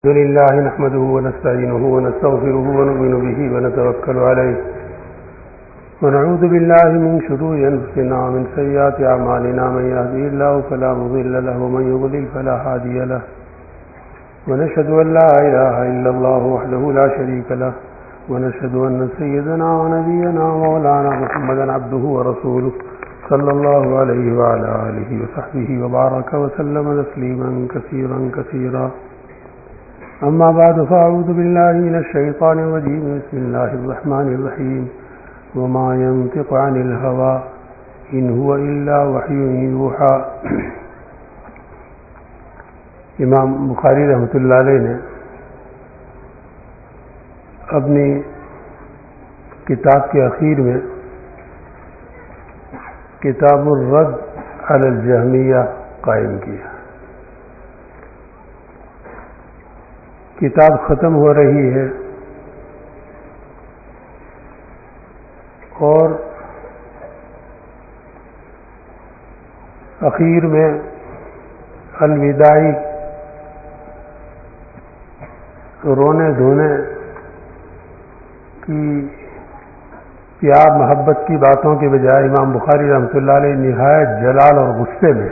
الحمد لله نحمده ونستعينه ونستغفره ونؤمن به ونتوكل عليه ونعوذ بالله من شرور أنفسنا ومن سيئات أعمالنا من يهده الله فلا مضل له ومن يضلل فلا هادي له ونشهد أن لا إله إلا الله وحده لا شريك له ونشهد أن سيدنا ونبينا ومولانا محمدا عبده ورسوله صلى الله عليه وعلى آله وصحبه وبارك وسلم تسليما كثيرا كثيرا أما بعد فأعوذ بالله من الشيطان الرجيم بسم الله الرحمن الرحيم وما ينطق عن الهوى إن هو إلا وحي يوحى. امام بخاری رحمۃ اللہ علیہ نے اپنی کتاب کے اخیر میں کتاب الرد علی الجہمیہ قائم کیا. کتاب ختم ہو رہی ہے اور اخیر میں الوداعی رونے دھونے کی پیار محبت کی باتوں کے بجائے امام بخاری رحمۃ اللہ علیہ نہایت جلال اور غصے میں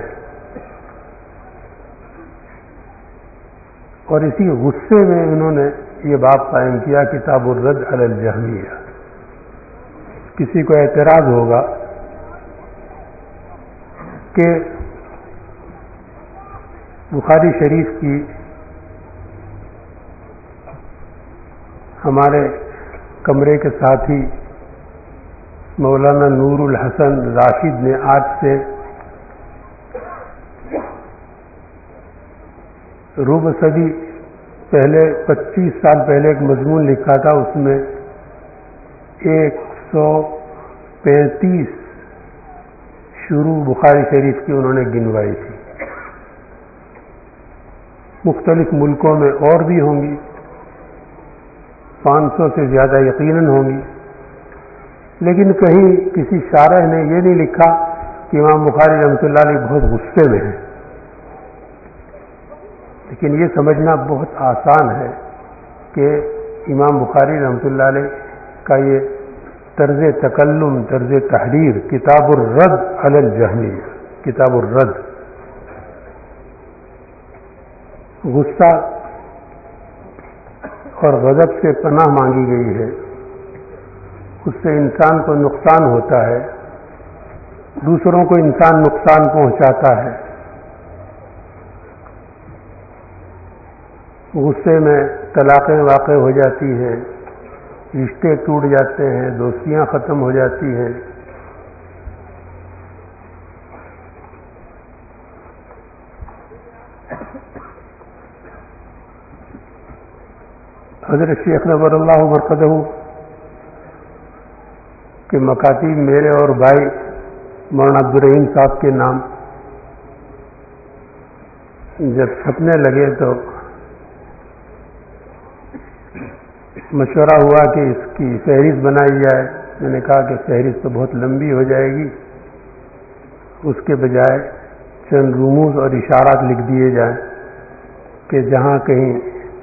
اور اسی غصے میں انہوں نے یہ باب قائم کیا کتاب الرد علی الجہمیہ. کسی کو اعتراض ہوگا کہ بخاری شریف کی ہمارے کمرے کے ساتھی مولانا نور الحسن راشد نے آج سے ربع صدی پہلے 25 سال پہلے ایک مضمون لکھا تھا. اس میں 135 شروع بخاری شریف کی انہوں نے گنوائی تھی. مختلف ملکوں میں اور بھی ہوں گی، 500 سے زیادہ یقیناً ہوں گی، لیکن کہیں کسی شارح نے یہ نہیں لکھا کہ امام بخاری رحمۃ اللہ علیہ بہت غصے میں ہیں. لیکن یہ سمجھنا بہت آسان ہے کہ امام بخاری رحمۃ اللہ علیہ کا یہ طرز تکلم، طرز تحریر کتاب الرد علی الجہمیہ، کتاب الرد، غصہ اور غضب سے پناہ مانگی گئی ہے. اس سے انسان کو نقصان ہوتا ہے، دوسروں کو انسان نقصان پہنچاتا ہے. غصے میں طلاقیں واقع ہو جاتی ہیں، رشتے ٹوٹ جاتے ہیں، دوستیاں ختم ہو جاتی ہیں. حضرت شیخ نور اللہ مرقدہ کے مکاتب میرے اور بھائی مولانا عبدالرحیم صاحب کے نام جب چھپنے لگے تو مشورہ ہوا کہ اس کی فہرست بنائی جائے. میں نے کہا کہ فہرست تو بہت لمبی ہو جائے گی، اس کے بجائے چند رموز اور اشارات لکھ دیے جائیں کہ جہاں کہیں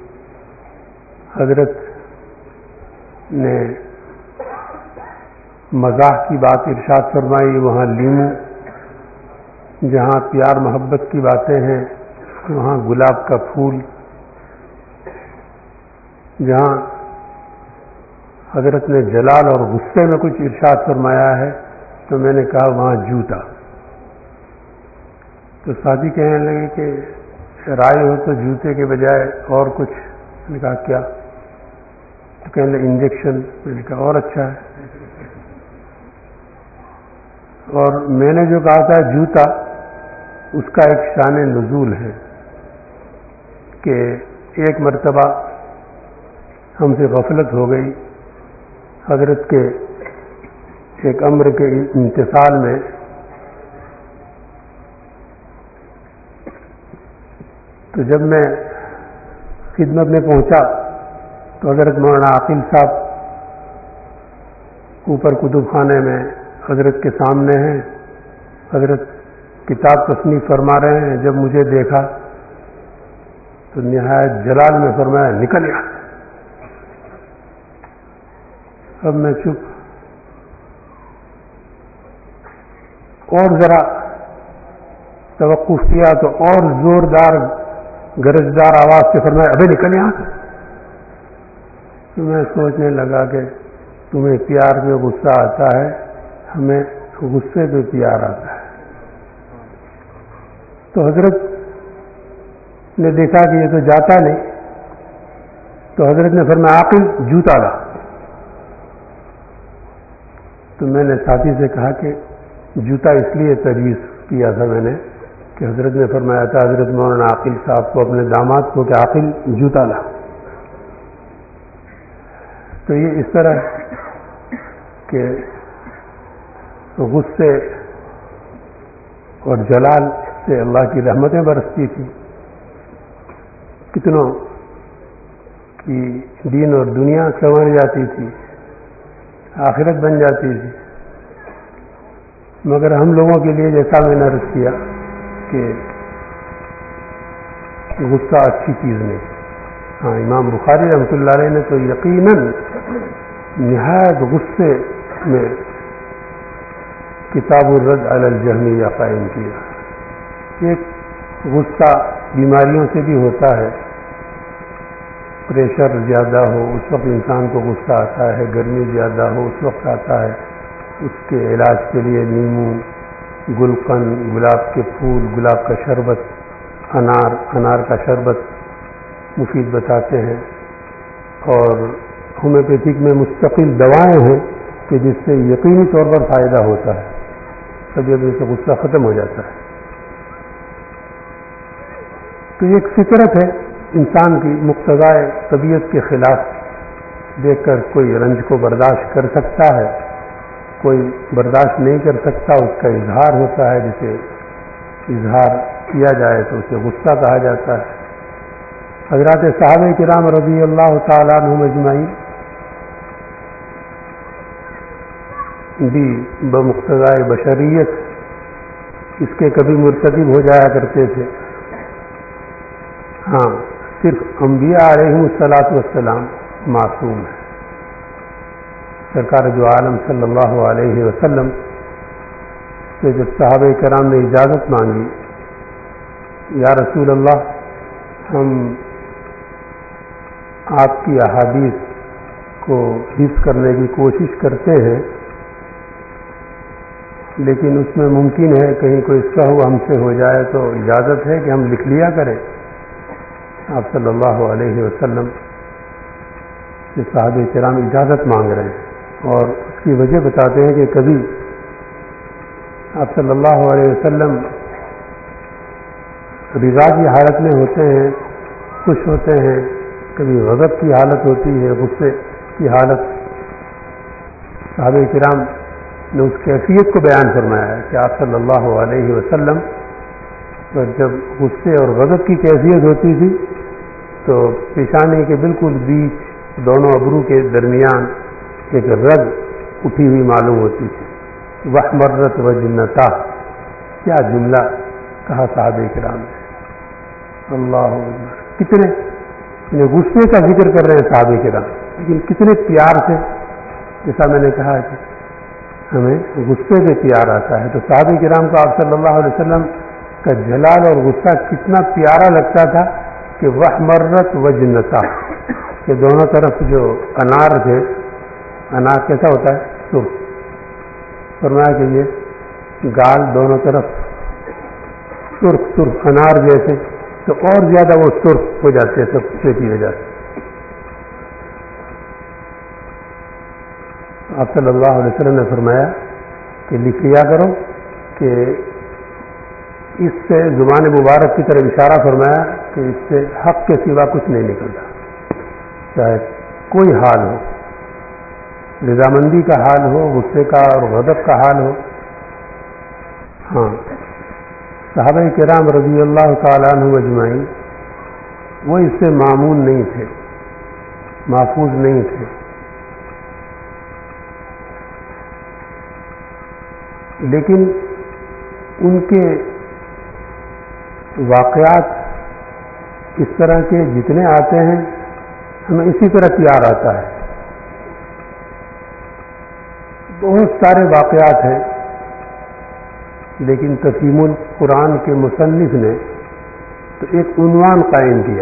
حضرت نے مزاح کی بات ارشاد فرمائی وہاں لیمو، جہاں پیار محبت کی باتیں ہیں وہاں گلاب کا پھول، جہاں حضرت نے جلال اور غصے میں کچھ ارشاد فرمایا ہے تو میں نے کہا وہاں جوتا. تو ساتھی کہنے لگے کہ رائے ہو تو جوتے کے بجائے اور کچھ. میں نے کہا کیا؟ تو کہنے لگے انجیکشن. میں نے کہا اور اچھا ہے. اور میں نے جو کہا تھا جوتا، اس کا ایک شان نزول ہے کہ ایک مرتبہ ہم سے غفلت ہو گئی حضرت کے ایک امر کے امتثال میں. تو جب میں خدمت میں پہنچا تو حضرت مولانا عاقل صاحب اوپر کتب خانے میں حضرت کے سامنے ہیں. حضرت کتاب تصنیف فرما رہے ہیں. جب مجھے دیکھا تو نہایت جلال میں فرمایا نکل یہاں سے۔ اب میں چپ، اور ذرا توقف کیا تو اور زوردار گرجدار آواز سے فرمایا ابے نکل یہاں سے۔ تو میں سوچنے لگا کہ تمہیں پیار پہ غصہ آتا ہے، ہمیں غصے پہ پیار آتا ہے۔ تو حضرت نے دیکھا کہ یہ تو جاتا نہیں، تو حضرت نے فرمایا عاقل جوتا لا۔ تو میں نے ساتھی سے کہا کہ جوتا اس لیے تجویز کیا تھا میں نے کہ حضرت نے فرمایا تھا حضرت مولانا عاقل صاحب کو اپنے داماد کو کہ عاقل جوتا لا۔ تو یہ اس طرح کہ غصے اور جلال سے اللہ کی رحمتیں برستی تھی، کتنوں کی دین اور دنیا سنور جاتی تھی، آخرت بن جاتی تھی۔ مگر ہم لوگوں کے لیے جیسا میں نے عرض کیا کہ غصہ اچھی چیز نہیں۔ ہاں، امام بخاری رحمۃ اللہ علیہ نے تو یقیناً نہایت غصے میں کتاب الرد علی الجہمیہ قائم کیا۔ ایک غصہ بیماریوں سے بھی ہوتا ہے، پریشر زیادہ ہو اس وقت انسان کو غصہ آتا ہے، گرمی زیادہ ہو اس وقت آتا ہے۔ اس کے علاج کے لیے نیمو، گلقند، گلاب کے پھول، گلاب کا شربت، انار کا شربت مفید بتاتے ہیں، اور ہومیوپیتھک میں مستقل دوائیں ہیں کہ جس سے یقینی طور پر فائدہ ہوتا ہے، طبیعت سے غصہ ختم ہو جاتا ہے۔ تو یہ ایک فطرت ہے انسان کی، مقتضائے طبیعت کے خلاف دیکھ کر کوئی رنج کو برداشت کر سکتا ہے، کوئی برداشت نہیں کر سکتا، اس کا اظہار ہوتا ہے، جسے اظہار کیا جائے تو اسے غصہ کہا جاتا ہے۔ حضرات صحابہ کرام رضی اللہ تعالیٰ عنہم اجمعین بھی بمقتضائے بشریت اس کے کبھی مرتکب ہو جایا کرتے تھے۔ ہاں، صرف انبیاء علیہم الصلاۃ والسلام معصوم ہیں۔ سرکار جو عالم صلی اللہ علیہ وسلم سے جب صحابہ کرام نے اجازت مانگی، یا رسول اللہ ہم آپ کی احادیث کو حفظ کرنے کی کوشش کرتے ہیں، لیکن اس میں ممکن ہے کہیں کوئی سہو ہم سے ہو جائے، تو اجازت ہے کہ ہم لکھ لیا کریں۔ آپ صلی اللہ علیہ وسلم سے صحابہ کرام اجازت مانگ رہے ہیں، اور اس کی وجہ بتاتے ہیں کہ کبھی آپ صلی اللہ علیہ وسلم رضا کی حالت میں ہوتے ہیں، خوش ہوتے ہیں، کبھی غضب کی حالت ہوتی ہے، غصے کی حالت۔ صحابہ کرام نے اس کیفیت کو بیان فرمایا ہے کہ آپ صلی اللہ علیہ وسلم پر جب غصے اور غضب کی کیفیت ہوتی تھی تو پیشانی کے بالکل بیچ دونوں ابرو کے درمیان ایک رگ اٹھی ہوئی معلوم ہوتی تھی۔ وَحْمَرَّتْ وَجْنَتَاهُ، کیا جملہ کہا صحابہ کرام نے، اللہ اکبر! کتنے غصے کا ذکر کر رہے ہیں صحابہ کرام، لیکن کتنے پیار سے، جیسا میں نے کہا کہ ہمیں غصے پہ پیار آتا ہے، تو صحابہ کرام کو آپ صلی اللہ علیہ وسلم کا جلال اور غصہ کتنا پیارا لگتا تھا کہ وَحْمَرَّتْ وَجْنَتَاهُ، کہ دونوں طرف جو انار تھے، انار کیسا ہوتا ہے؟ سرخ، فرمایا کہ یہ گال دونوں طرف سرخ سرخ انار جیسے، تو اور زیادہ وہ سرخ ہو جاتے ہیں سب غصے کی وجہ سے۔ آپ صلی اللہ علیہ وسلم نے فرمایا کہ لکھ لیا کرو کہ اس سے زبان مبارک کی طرف اشارہ فرمایا کہ اس سے حق کے سوا کچھ نہیں نکلتا، چاہے کوئی حال ہو، رضامندی کا حال ہو، غصے کا اور غضب کا حال ہو۔ ہاں، صحابہ کرام رضی اللہ تعالیٰ عنہ اجمعین وہ اس سے معمون نہیں تھے، محفوظ نہیں تھے، لیکن ان کے واقعات اس طرح کے جتنے آتے ہیں ہمیں اسی طرح پیار آتا ہے. بہت سارے واقعات ہیں، لیکن تفہیم القرآن کے مصنف نے تو ایک عنوان قائم کیا.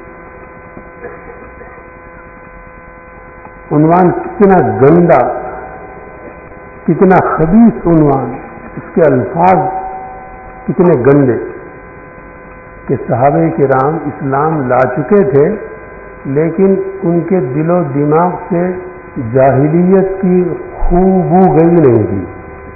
عنوان کتنا گندا، کتنا خبیث عنوان، اس کے الفاظ کتنے گندے کہ صحابہ کرام اسلام لا چکے تھے لیکن ان کے دل و دماغ سے جاہلیت کی خوشبو گئی نہیں تھی.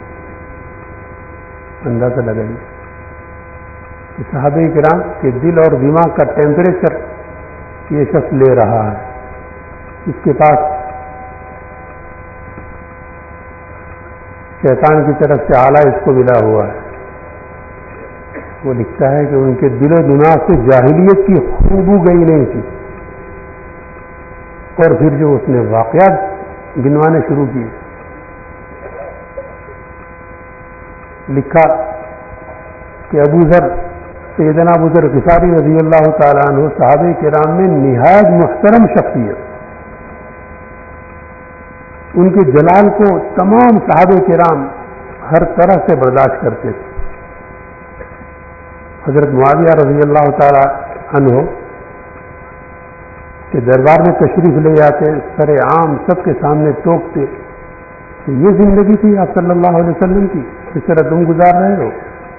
اندازہ لگائیے کہ صحابہ کرام کے دل اور دماغ کا ٹیمپریچر یہ شخص لے رہا ہے. اس کے پاس شیطان کی طرف سے آلہ اس کو ملا ہوا ہے. وہ لکھتا ہے کہ ان کے دل و دماغ سے جاہلیت کی خوشبو گئی نہیں تھی. اور پھر جو اس نے واقعات گنوانے شروع کیے، لکھا کہ ابو ذر، سیدنا ابو ذر غفاری رضی اللہ تعالیٰ عنہ صحابہ کرام میں نہایت محترم شخصیت، ان کے جلال کو تمام صحابہ کرام ہر طرح سے برداشت کرتے تھے. حضرت معاویہ رضی اللہ تعالیٰ عنہ کے دربار میں تشریف لے جاتے، سر عام سب کے سامنے ٹوکتے کہ یہ زندگی تھی آپ صلی اللہ علیہ وسلم کی، اس طرح تم گزار رہے ہو.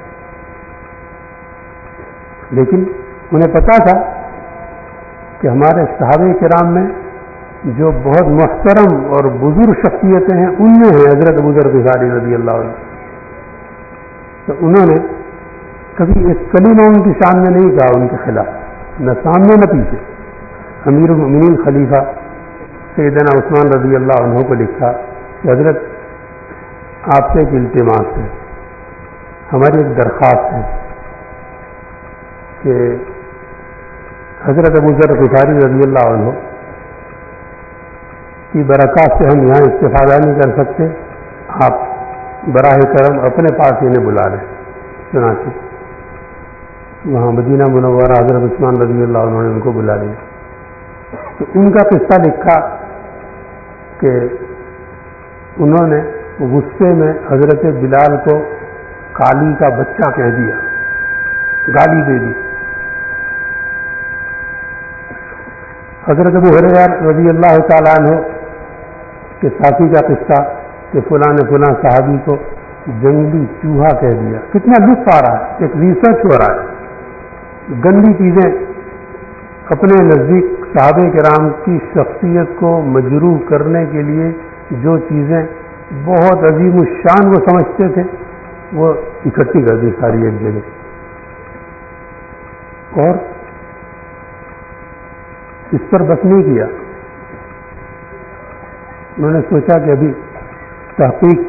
لیکن انہیں پتا تھا کہ ہمارے صحابہ کرام میں جو بہت محترم اور بزرگ شخصیتیں ہیں ان میں ہیں حضرت ابو ذر غفاری رضی اللہ عنہ. تو انہوں نے کبھی ایک کلمہ ان کی شان میں نہیں کہا ان کے خلاف، نہ سامنے نہ پیچھے. امیر المؤمنین خلیفہ سیدنا عثمان رضی اللہ عنہ کو لکھا کہ حضرت آپ سے ایک التماس ہے، ہماری ایک درخواست ہے کہ حضرت ابو ذر غفاری رضی اللہ عنہ کی برکات سے ہم یہاں استفادہ نہیں کر سکتے، آپ براہ کرم اپنے پاس انہیں بلا لیں. چنانچہ وہاں مدینہ منورہ حضرت عثمان رضی اللہ عنہ نے ان کو بلا لیا. تو ان کا قصہ لکھا کہ انہوں نے غصے میں حضرت بلال کو کالی کا بچہ کہہ دیا، گالی دے دی. حضرت ابو ہریرہ رضی اللہ تعالیٰ عنہ کے ساتھی کا قصہ کہ فلاں نے فلاں صحابی کو جنگلی چوہا کہہ دیا. کتنا لطف آ رہا ہے، ایک ریسرچ ہو رہا ہے. گندی چیزیں اپنے نزدیک صحابہ کرام کی شخصیت کو مجروح کرنے کے لیے جو چیزیں بہت عظیم الشان وہ سمجھتے تھے وہ اکٹھی کر دی ساری ایک جگہ. اور اس پر بس نہیں کیا، میں نے سوچا کہ ابھی تحقیق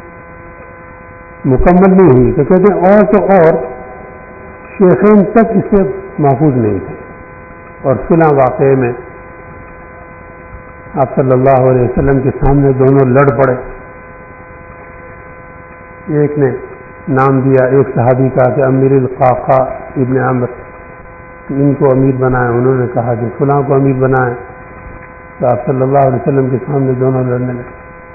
مکمل نہیں ہوئی تو کہتے ہیں اور تو اور شیخین تک اس سے محفوظ نہیں تھے. اور فلاں واقعے میں آپ صلی اللہ علیہ وسلم کے سامنے دونوں لڑ پڑے. ایک نے نام دیا ایک صحابی کا کہ امیر القعقاع ابن عمرو، کہ ان کو امیر بنائے. انہوں نے کہا کہ فلاں کو امیر بنائے. تو آپ صلی اللہ علیہ وسلم کے سامنے دونوں لڑنے لگے.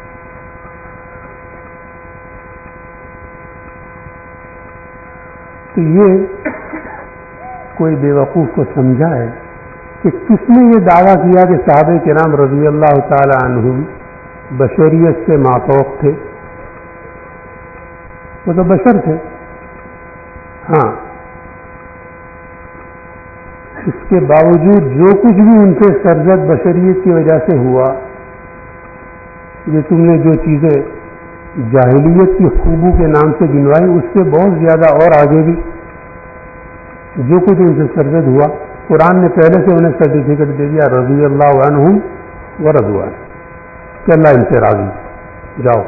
تو یہ کوئی بیوقوف کو سمجھا ہے کہ کس نے یہ دعویٰ کیا کہ صحابہ کرام رضی اللہ تعالی عنہم بشریت سے مافوق تھے؟ وہ تو بشر تھے. ہاں، اس کے باوجود جو کچھ بھی ان سے سرزد بشریت کی وجہ سے ہوا، یہ تم نے جو چیزیں جاہلیت کی خوبو کے نام سے گنوائی اس سے بہت زیادہ اور آگے بھی جو کچھ ان سے سرزد ہوا، قرآن نے پہلے سے انہیں سرٹیفکیٹ دے دیا رضی اللہ عنہم ورضوا عنہ کہ اللہ ان سے راضی، جاؤ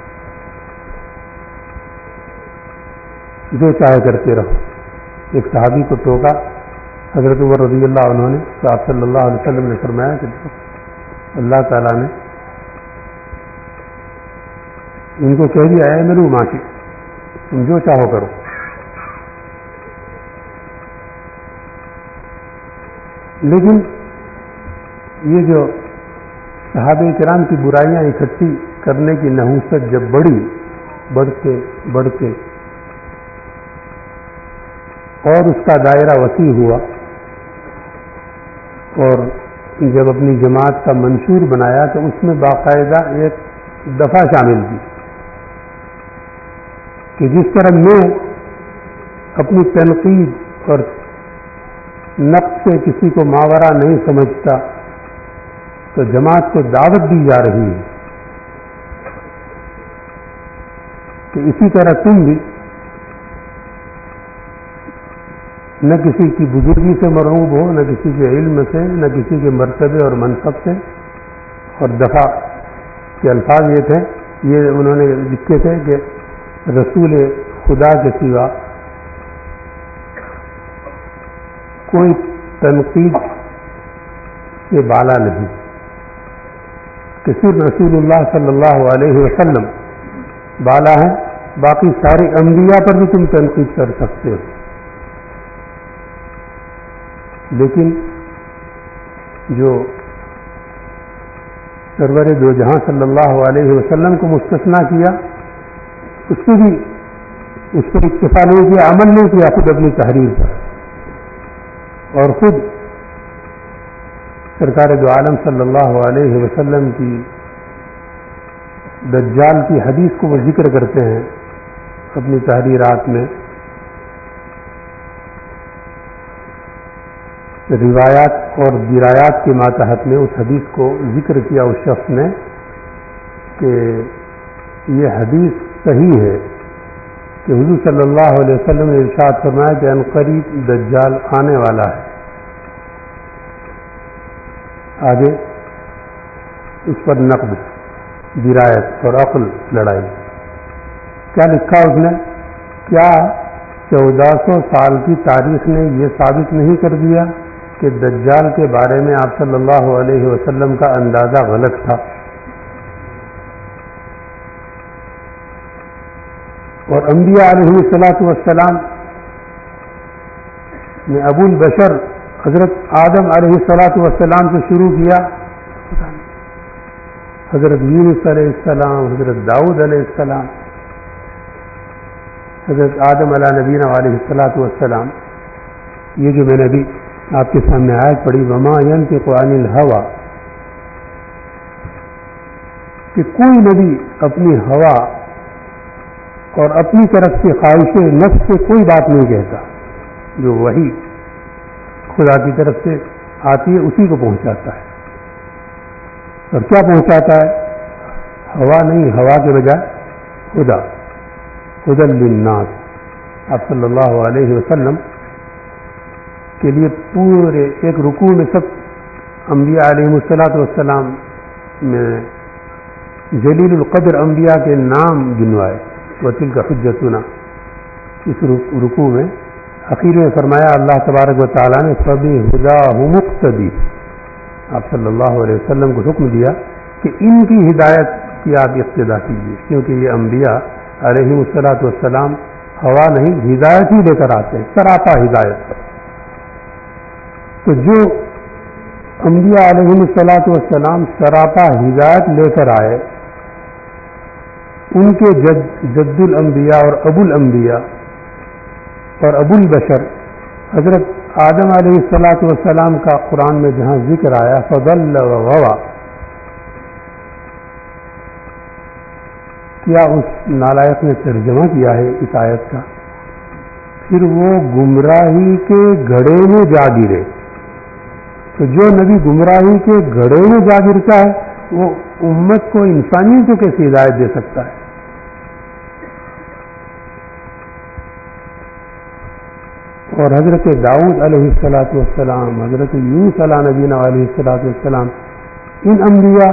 جو چاہے کرتے رہو. ایک صحابی کو ٹوکا حضرت عمر رضی اللہ عنہ نے، تو آپ صلی اللہ علیہ وسلم نے فرمایا کہ اللہ تعالیٰ نے ان کو کہہ دیا ہے میرو معاشی، تم جو چاہو کرو. لیکن یہ جو صحابہ کرام کی برائیاں اکٹھی کرنے کی نحوست جب بڑھتے اور اس کا دائرہ وسیع ہوا اور جب اپنی جماعت کا منشور بنایا تو اس میں باقاعدہ ایک دفعہ شامل کی کہ جس طرح میں اپنی تنقید اور نقد سے کسی کو ماورا نہیں سمجھتا تو جماعت کو دعوت دی جا رہی ہے کہ اسی طرح تم بھی نہ کسی کی بزرگی سے مرعوب ہو، نہ کسی کے علم سے، نہ کسی کے مرتبے اور منصب سے. اور دفعہ کے الفاظ یہ تھے، یہ انہوں نے لکھے تھے کہ رسول خدا کے سوا کوئی تنقید سے بالا نہیں، کہ صرف رسول اللہ صلی اللہ علیہ وسلم بالا ہے، باقی سارے انبیاء پر بھی تم تنقید کر سکتے ہو، لیکن جو سرور دو جہاں صلی اللہ علیہ وسلم کو مستثنا کیا، اس کو بھی اس پر اکتفا نہیں کیا، عمل نہیں کیا خود اپنی تحریر پر، اور خود سرکار دو عالم صلی اللہ علیہ وسلم کی دجال کی حدیث کو وہ ذکر کرتے ہیں اپنی تحریرات میں. روایات اور درایات کے ماتحت میں اس حدیث کو ذکر کیا اس شخص نے کہ یہ حدیث صحیح ہے کہ حضور صلی اللہ علیہ وسلم نے ارشاد فرمایا کہ عنقریب دجال آنے والا ہے. آگے اس پر نقد، درایت اور عقل لڑائی. کیا لکھا اس نے؟ کیا 1400 سال کی تاریخ نے یہ ثابت نہیں کر دیا کہ دجال کے بارے میں آپ صلی اللہ علیہ وسلم کا اندازہ غلط تھا؟ اور انبیاء علیہ الصلاۃ والسلام نے ابو البشر حضرت آدم علیہ الصلاۃ والسلام سے شروع کیا، حضرت یونس علیہ السلام، حضرت داؤد علیہ السلام، حضرت آدم علیہ نبینا علیہ الصلاۃ والسلام. یہ جو میں نے ابھی آپ کے سامنے آیت پڑھی، وما ينطق عن الهوى، کہ کوئی نبی اپنی ہوا اور اپنی طرف سے خواہش نفس سے کوئی بات نہیں کہتا، جو وحی خدا کی طرف سے آتی ہے اسی کو پہنچاتا ہے. اور کیا پہنچاتا ہے؟ ہوا نہیں، ہوا کے بجائے خدا، ہدی للناس. آپ صلی اللہ علیہ وسلم کے لیے پورے ایک رکوع میں سب انبیاء علیہ الصلاۃ والسلام میں جلیل القدر انبیاء کے نام گنوائے. وَتِلْكَ حُجَّتُنَا، اس رکوع میں اخیر میں فرمایا اللہ تبارک و تعالیٰ نے فَبِهُدَاهُ مُقْتَدِي، آپ صلی اللہ علیہ وسلم کو حکم دیا کہ ان کی ہدایت کی آپ اقتدا کیجیے، کیونکہ یہ انبیاء علیہ الصلاۃ والسلام ہوا نہیں ہدایت ہی لے کر آتے ہیں، سراپا ہدایت. تو جو انبیاء علیہ الصلاۃ والسلام سراپا ہدایت لے کر آئے، ان کے جد الانبیاء اور ابو الانبیاء اور ابو البشر حضرت آدم علیہ الصلاۃ والسلام کا قرآن میں جہاں ذکر آیا فضل وغوا، کیا اس نالائق نے ترجمہ کیا ہے اس آیت کا؟ پھر وہ گمراہی کے گڑھے میں جا گرے. تو جو نبی گمراہی کے گڑھے میں جا گرتا ہے وہ امت کو، انسانیت کو کیسے ہدایت دے سکتا ہے؟ اور حضرت داؤد علیہ الصلاۃ والسلام، حضرت یونس علیہ نبینا علیہ الصلاۃ والسلام، ان انبیاء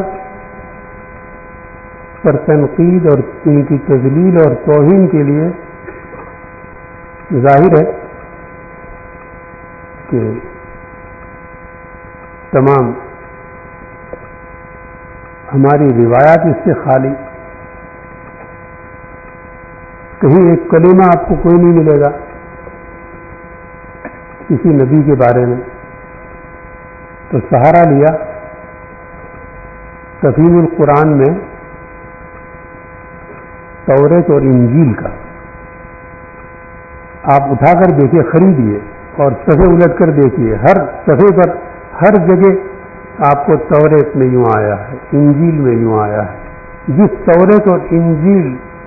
پر تنقید اور ان کی تذلیل اور توہین کے لیے ظاہر ہے کہ تمام ہماری روایات اس سے خالی، کہیں ایک کلمہ آپ کو کوئی نہیں ملے گا کسی نبی کے بارے میں تو سہارا لیا تفہیم القرآن میں توریت اور انجیل کا. آپ اٹھا کر دیکھیے، خریدیے اور صفحے الٹ کر دیکھیے، ہر صفحے پر ہر جگہ آپ کو توریت میں یوں آیا ہے، انجیل میں یوں آیا ہے. جس توریت اور انجیل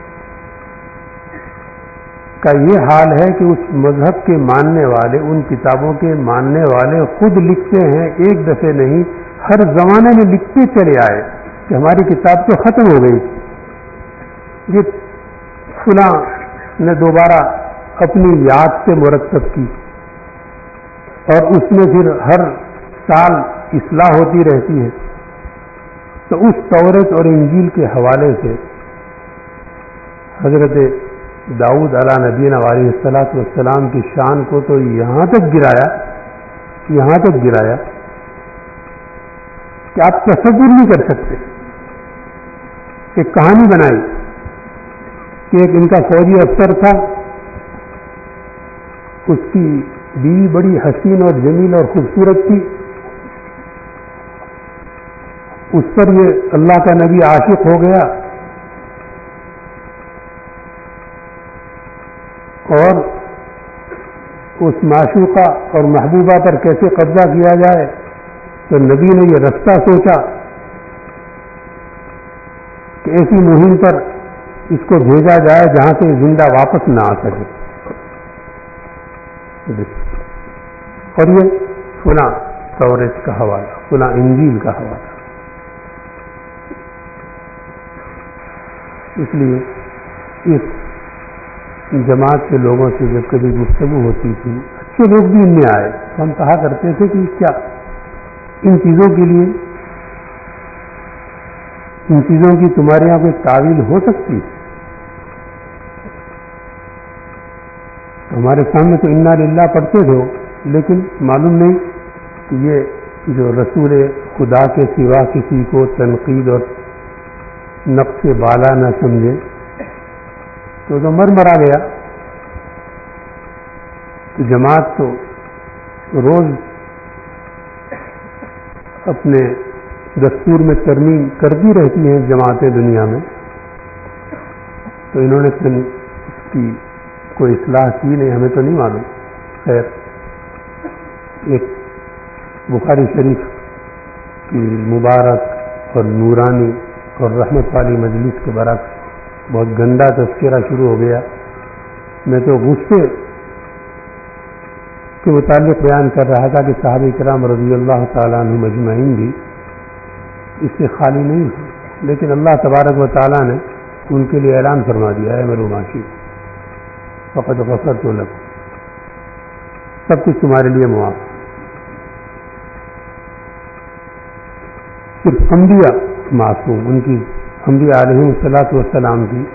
کا یہ حال ہے کہ اس مذہب کے ماننے والے، ان کتابوں کے ماننے والے خود لکھتے ہیں، ایک دفعہ نہیں، ہر زمانے میں لکھتے چلے آئے کہ ہماری کتاب تو ختم ہو گئی، یہ فلاں نے دوبارہ اپنی یاد سے مرتب کی، اور اس میں پھر ہر سال اصلاح ہوتی رہتی ہے. تو اس توریت اور انجیل کے حوالے سے حضرت داؤد علیہ نبینا علیہ الصلوۃ والسلام کی شان کو تو یہاں تک گرایا کہ آپ تصور نہیں کر سکتے. ایک کہانی بنائی کہ ایک ان کا فوجی افسر تھا، اس کی بیوی بڑی حسین اور جمیل اور خوبصورت تھی، اس پر یہ اللہ کا نبی عاشق ہو گیا اور اس معشوقہ اور محبوبہ پر کیسے قبضہ کیا جائے. تو نبی نے یہ رستہ سوچا کہ ایسی مہم پر اس کو بھیجا جائے جہاں سے زندہ واپس نہ آ سکے. اور یہ فلاں توریت کا حوالہ، فلاں انجیل کا حوالہ. اس لیے اس جماعت کے لوگوں سے جب کبھی گفتگو ہوتی تھی، اچھے لوگ بھی ان میں آئے تو ہم کہا کرتے تھے کہ کیا ان چیزوں کے لیے، ان چیزوں کی تمہارے یہاں کوئی تعویل ہو سکتی؟ ہمارے سامنے تو انا للہ پڑھتے تھے، لیکن معلوم نہیں کہ یہ جو رسول خدا کے سوا کسی کو تنقید اور نقص بالا نہ سمجھے تو مرا گیا. تو جماعت تو روز اپنے دستور میں ترمیم کرتی رہتی ہیں جماعتیں دنیا میں، تو انہوں نے اس کی کوئی اصلاح کی نہیں، ہمیں تو نہیں معلوم. خیر، ایک بخاری شریف کی مبارک اور نورانی اور رحمت والی مجلس کے برعکس بہت گندا تذکرہ شروع ہو گیا. میں تو غصے کے متعلق بیان کر رہا تھا کہ صحابہ کرام رضی اللہ تعالیٰ عنہم اجمعین بھی اس سے خالی نہیں ہیں، لیکن اللہ تبارک و تعالیٰ نے ان کے لیے اعلان فرما دیا ہے میرے معاشی فقط غفرت لکم، سب کچھ تمہارے لیے معاف. صرف انبیاء معصوم، ان کی انبیاء علیہ الصلوۃ والسلام کی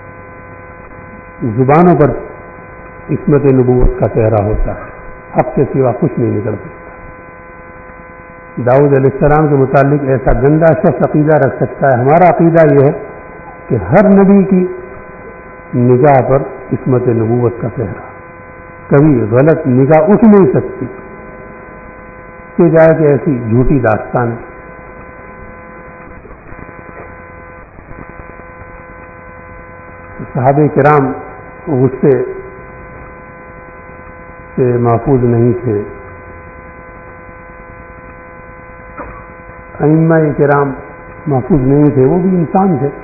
زبانوں پر عصمت نبوت کا پہرا ہوتا ہے، حق کے سوا کچھ نہیں نکل سکتا. داؤد علیہ السلام کے متعلق ایسا گندا شخص عقیدہ رکھ سکتا ہے. ہمارا عقیدہ یہ ہے کہ ہر نبی کی نگاہ پر عصمت نبوت کا پہرا، کبھی غلط نگاہ اٹھ نہیں سکتی کہ جائے کہ ایسی جھوٹی داستان. صحابہ کرام غصے سے محفوظ نہیں تھے، ائمہ کرام محفوظ نہیں تھے، وہ بھی انسان تھے.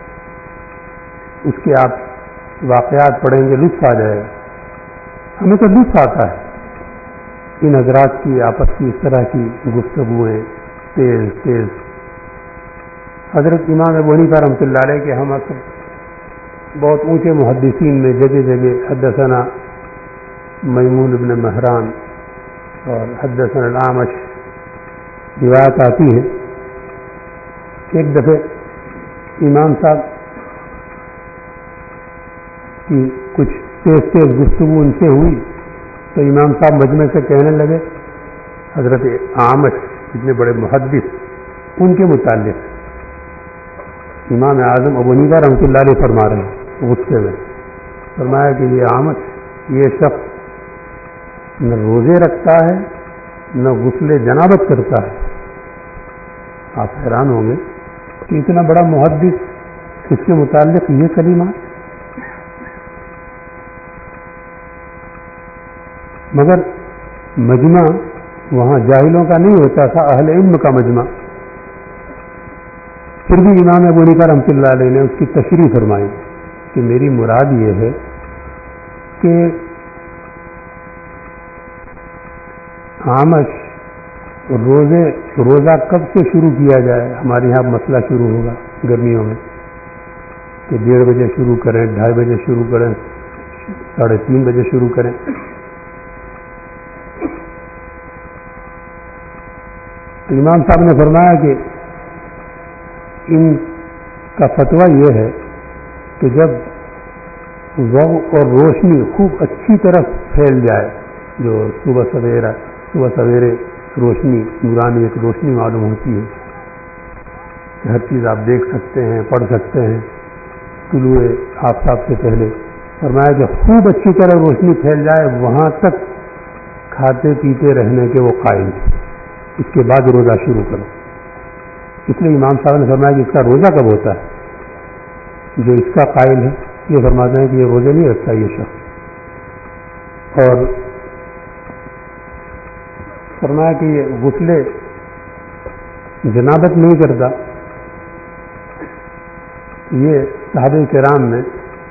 اس کے آپ واقعات پڑھیں گے لطف آ جائے گا. ہمیں تو لطف آتا ہے ان حضرات کی آپس کی اس طرح کی گفتگویں تیز تیز. حضرت امام ابو حنیفہ رحمۃ اللہ علیہ کے ہم اصل بہت اونچے محدثین میں جگہ جگہ حدثنا میمون بن مہران اور حدثنا الاعمش روایت آتی ہے. ایک دفعہ امام صاحب کی کچھ تیز تیز گفتگو ان سے ہوئی تو امام صاحب مجمع سے کہنے لگے حضرت اعمش اتنے بڑے محدث، ان کے متعلق امام اعظم ابو حنیفہ رحمۃ اللہ علیہ فرما رہے ہیں غصے میں. فرمایا کہ یہ اعمش، یہ شخص نہ روزے رکھتا ہے نہ غسل جنابت کرتا ہے. آپ حیران ہوں گے کہ اتنا بڑا محدث اس کے متعلق یہ کلمات. مگر مجمع وہاں جاہلوں کا نہیں ہوتا تھا، اہل علم کا مجمع. پھر بھی امام ابو حنیفہ رحمۃ اللہ علیہ نے اس کی تشریح فرمائی کہ میری مراد یہ ہے کہ آمش روزہ کب سے شروع کیا جائے. ہمارے یہاں مسئلہ شروع ہوگا گرمیوں میں کہ 1:30 بجے شروع کریں، 2:30 بجے شروع کریں، 3:30 بجے شروع کریں. تو امام صاحب نے فرمایا کہ ان کا فتویٰ یہ ہے کہ جب ضوء اور روشنی خوب اچھی طرح پھیل جائے، جو صبح سویرے روشنی نورانی ایک روشنی معلوم ہوتی ہے کہ ہر چیز آپ دیکھ سکتے ہیں، پڑھ سکتے ہیں طلوع آفتاب سے پہلے. فرمایا کہ خوب اچھی طرح روشنی پھیل جائے وہاں تک کھاتے پیتے رہنے کے وہ قائل ہیں، اس کے بعد روزہ شروع کرو. اس لیے امام صاحب نے فرمایا کہ اس کا روزہ کب ہوتا ہے. جو اس کا قائل ہے یہ فرماتے ہیں کہ یہ روزے نہیں رکھتا یہ شخص. اور فرمایا کہ یہ غسل جنابت نہیں کرتا. یہ صحابہ کرام میں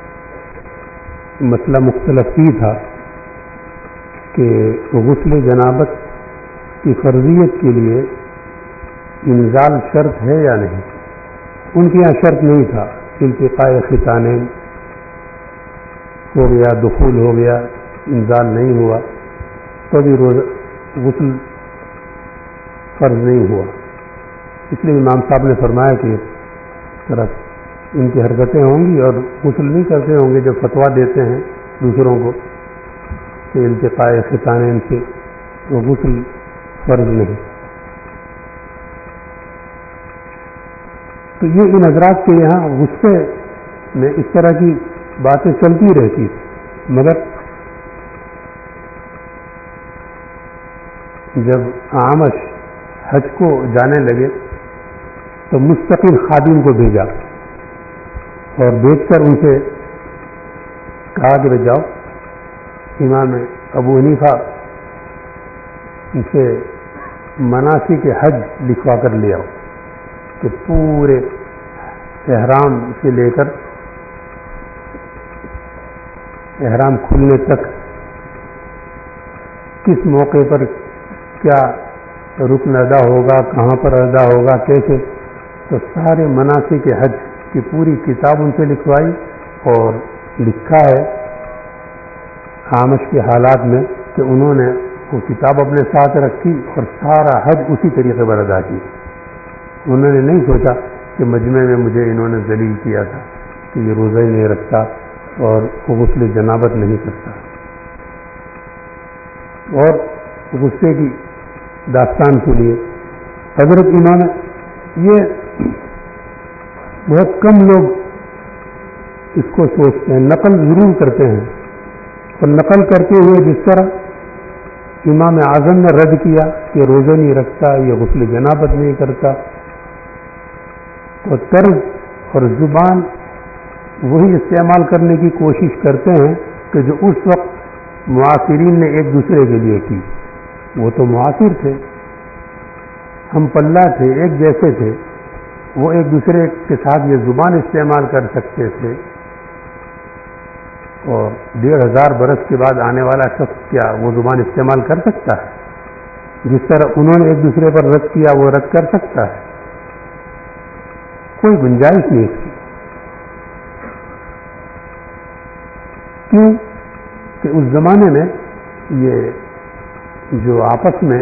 مسئلہ مختلف ہی تھا کہ غسل جنابت کی فرضیت کے لیے انزال شرط ہے یا نہیں. ان کے یہاں شرط نہیں تھا. التقاء ختانین ہو گیا، دخول ہو گیا، انزال نہیں ہوا تو بھی غسل فرض نہیں ہوا. اس لیے امام صاحب نے فرمایا کہ طرف ان کی حرکتیں ہوں گی اور غسل نہیں کرتے ہوں گے جو فتویٰ دیتے ہیں دوسروں کو کہ التقاء ختانین سے وہ غسل فرض نہیں. تو یہ ان حضرات کے یہاں غصے میں اس طرح کی باتیں چلتی رہتی. مگر جب آمش حج کو جانے لگے تو مستقل خادم کو بھیجا اور بھیج کر ان سے کہا کہ جاؤ امام ابو حنیفہ ان سے مناسک حج لکھوا کر لے آؤ کہ پورے احرام سے لے کر احرام کھلنے تک کس موقع پر کیا رکن ادا ہوگا، کہاں پر ادا ہوگا، کیسے. تو سارے مناسک حج کی پوری کتاب ان سے لکھوائی اور لکھا ہے آمش کے حالات میں کہ انہوں نے وہ کتاب اپنے ساتھ رکھی اور سارا حج اسی طریقے پر ادا کی. انہوں نے نہیں سوچا کہ مجمع میں مجھے انہوں نے ذلیل کیا تھا کہ یہ روزہ ہی نہیں رکھتا اور غسل جنابت نہیں کرتا. اور غصے کی داستان سنیے. حضرت امام یہ بہت کم لوگ اس کو سوچتے ہیں، نقل ضرور کرتے ہیں اور نقل کرتے ہوئے جس طرح امام اعظم نے رد کیا کہ روزے نہیں رکھتا، یہ غسل جنابت نہیں کرتا، تو طرز اور زبان وہی استعمال کرنے کی کوشش کرتے ہیں کہ جو اس وقت معاصرین نے ایک دوسرے کے لیے کی. وہ تو معاصر تھے، ہم پلہ تھے، ایک جیسے تھے، وہ ایک دوسرے کے ساتھ یہ زبان استعمال کر سکتے تھے. اور 1500 برس کے بعد آنے والا شخص کیا وہ زبان استعمال کر سکتا ہے؟ جس طرح انہوں نے ایک دوسرے پر رد کیا وہ رد کر سکتا ہے؟ کوئی گنجائش نہیں اس کی. کیوں کہ اس زمانے میں یہ جو آپس میں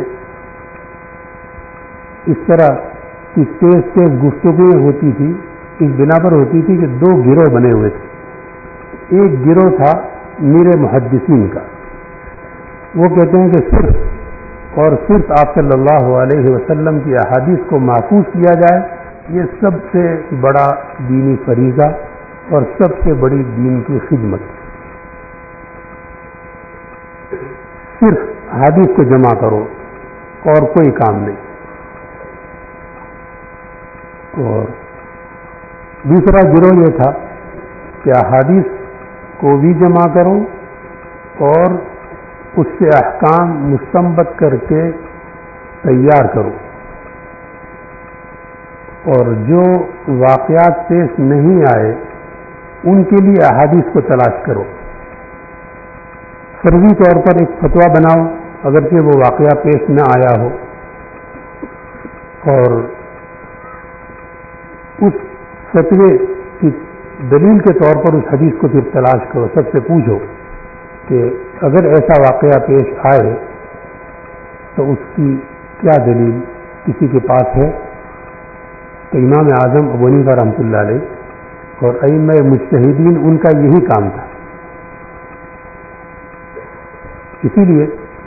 اس طرح کی تیز گفتگویں ہوتی تھی اس بنا پر ہوتی تھی کہ 2 گروہ بنے ہوئے تھے. ایک گروہ تھا میر محدثین کا، وہ کہتے ہیں کہ صرف اور صرف آپ صلی اللہ علیہ وسلم کی احادیث کو محفوظ کیا جائے، یہ سب سے بڑا دینی فریضہ اور سب سے بڑی دین کی خدمت. صرف حدیث کو جمع کرو، اور کوئی کام نہیں. اور دوسرا گروہ یہ تھا کہ احادیث کو بھی جمع کرو اور اس سے احکام مستنبط کر کے تیار کرو، اور جو واقعات پیش نہیں آئے ان کے لیے احادیث کو تلاش کرو. فرضی طور پر ایک فتویٰ بناؤ اگرچہ وہ واقعہ پیش نہ آیا ہو، اور اس فتوے کی دلیل کے طور پر اس حدیث کو پھر تلاش کرو. سب سے پوچھو کہ اگر ایسا واقعہ پیش آئے تو اس کی کیا دلیل کسی کے پاس ہے؟ تو امام اعظم ابو حنیفہ رحمۃ اللہ علیہ اور ائمہ مجتہدین ان کا یہی کام تھا. اسی لیے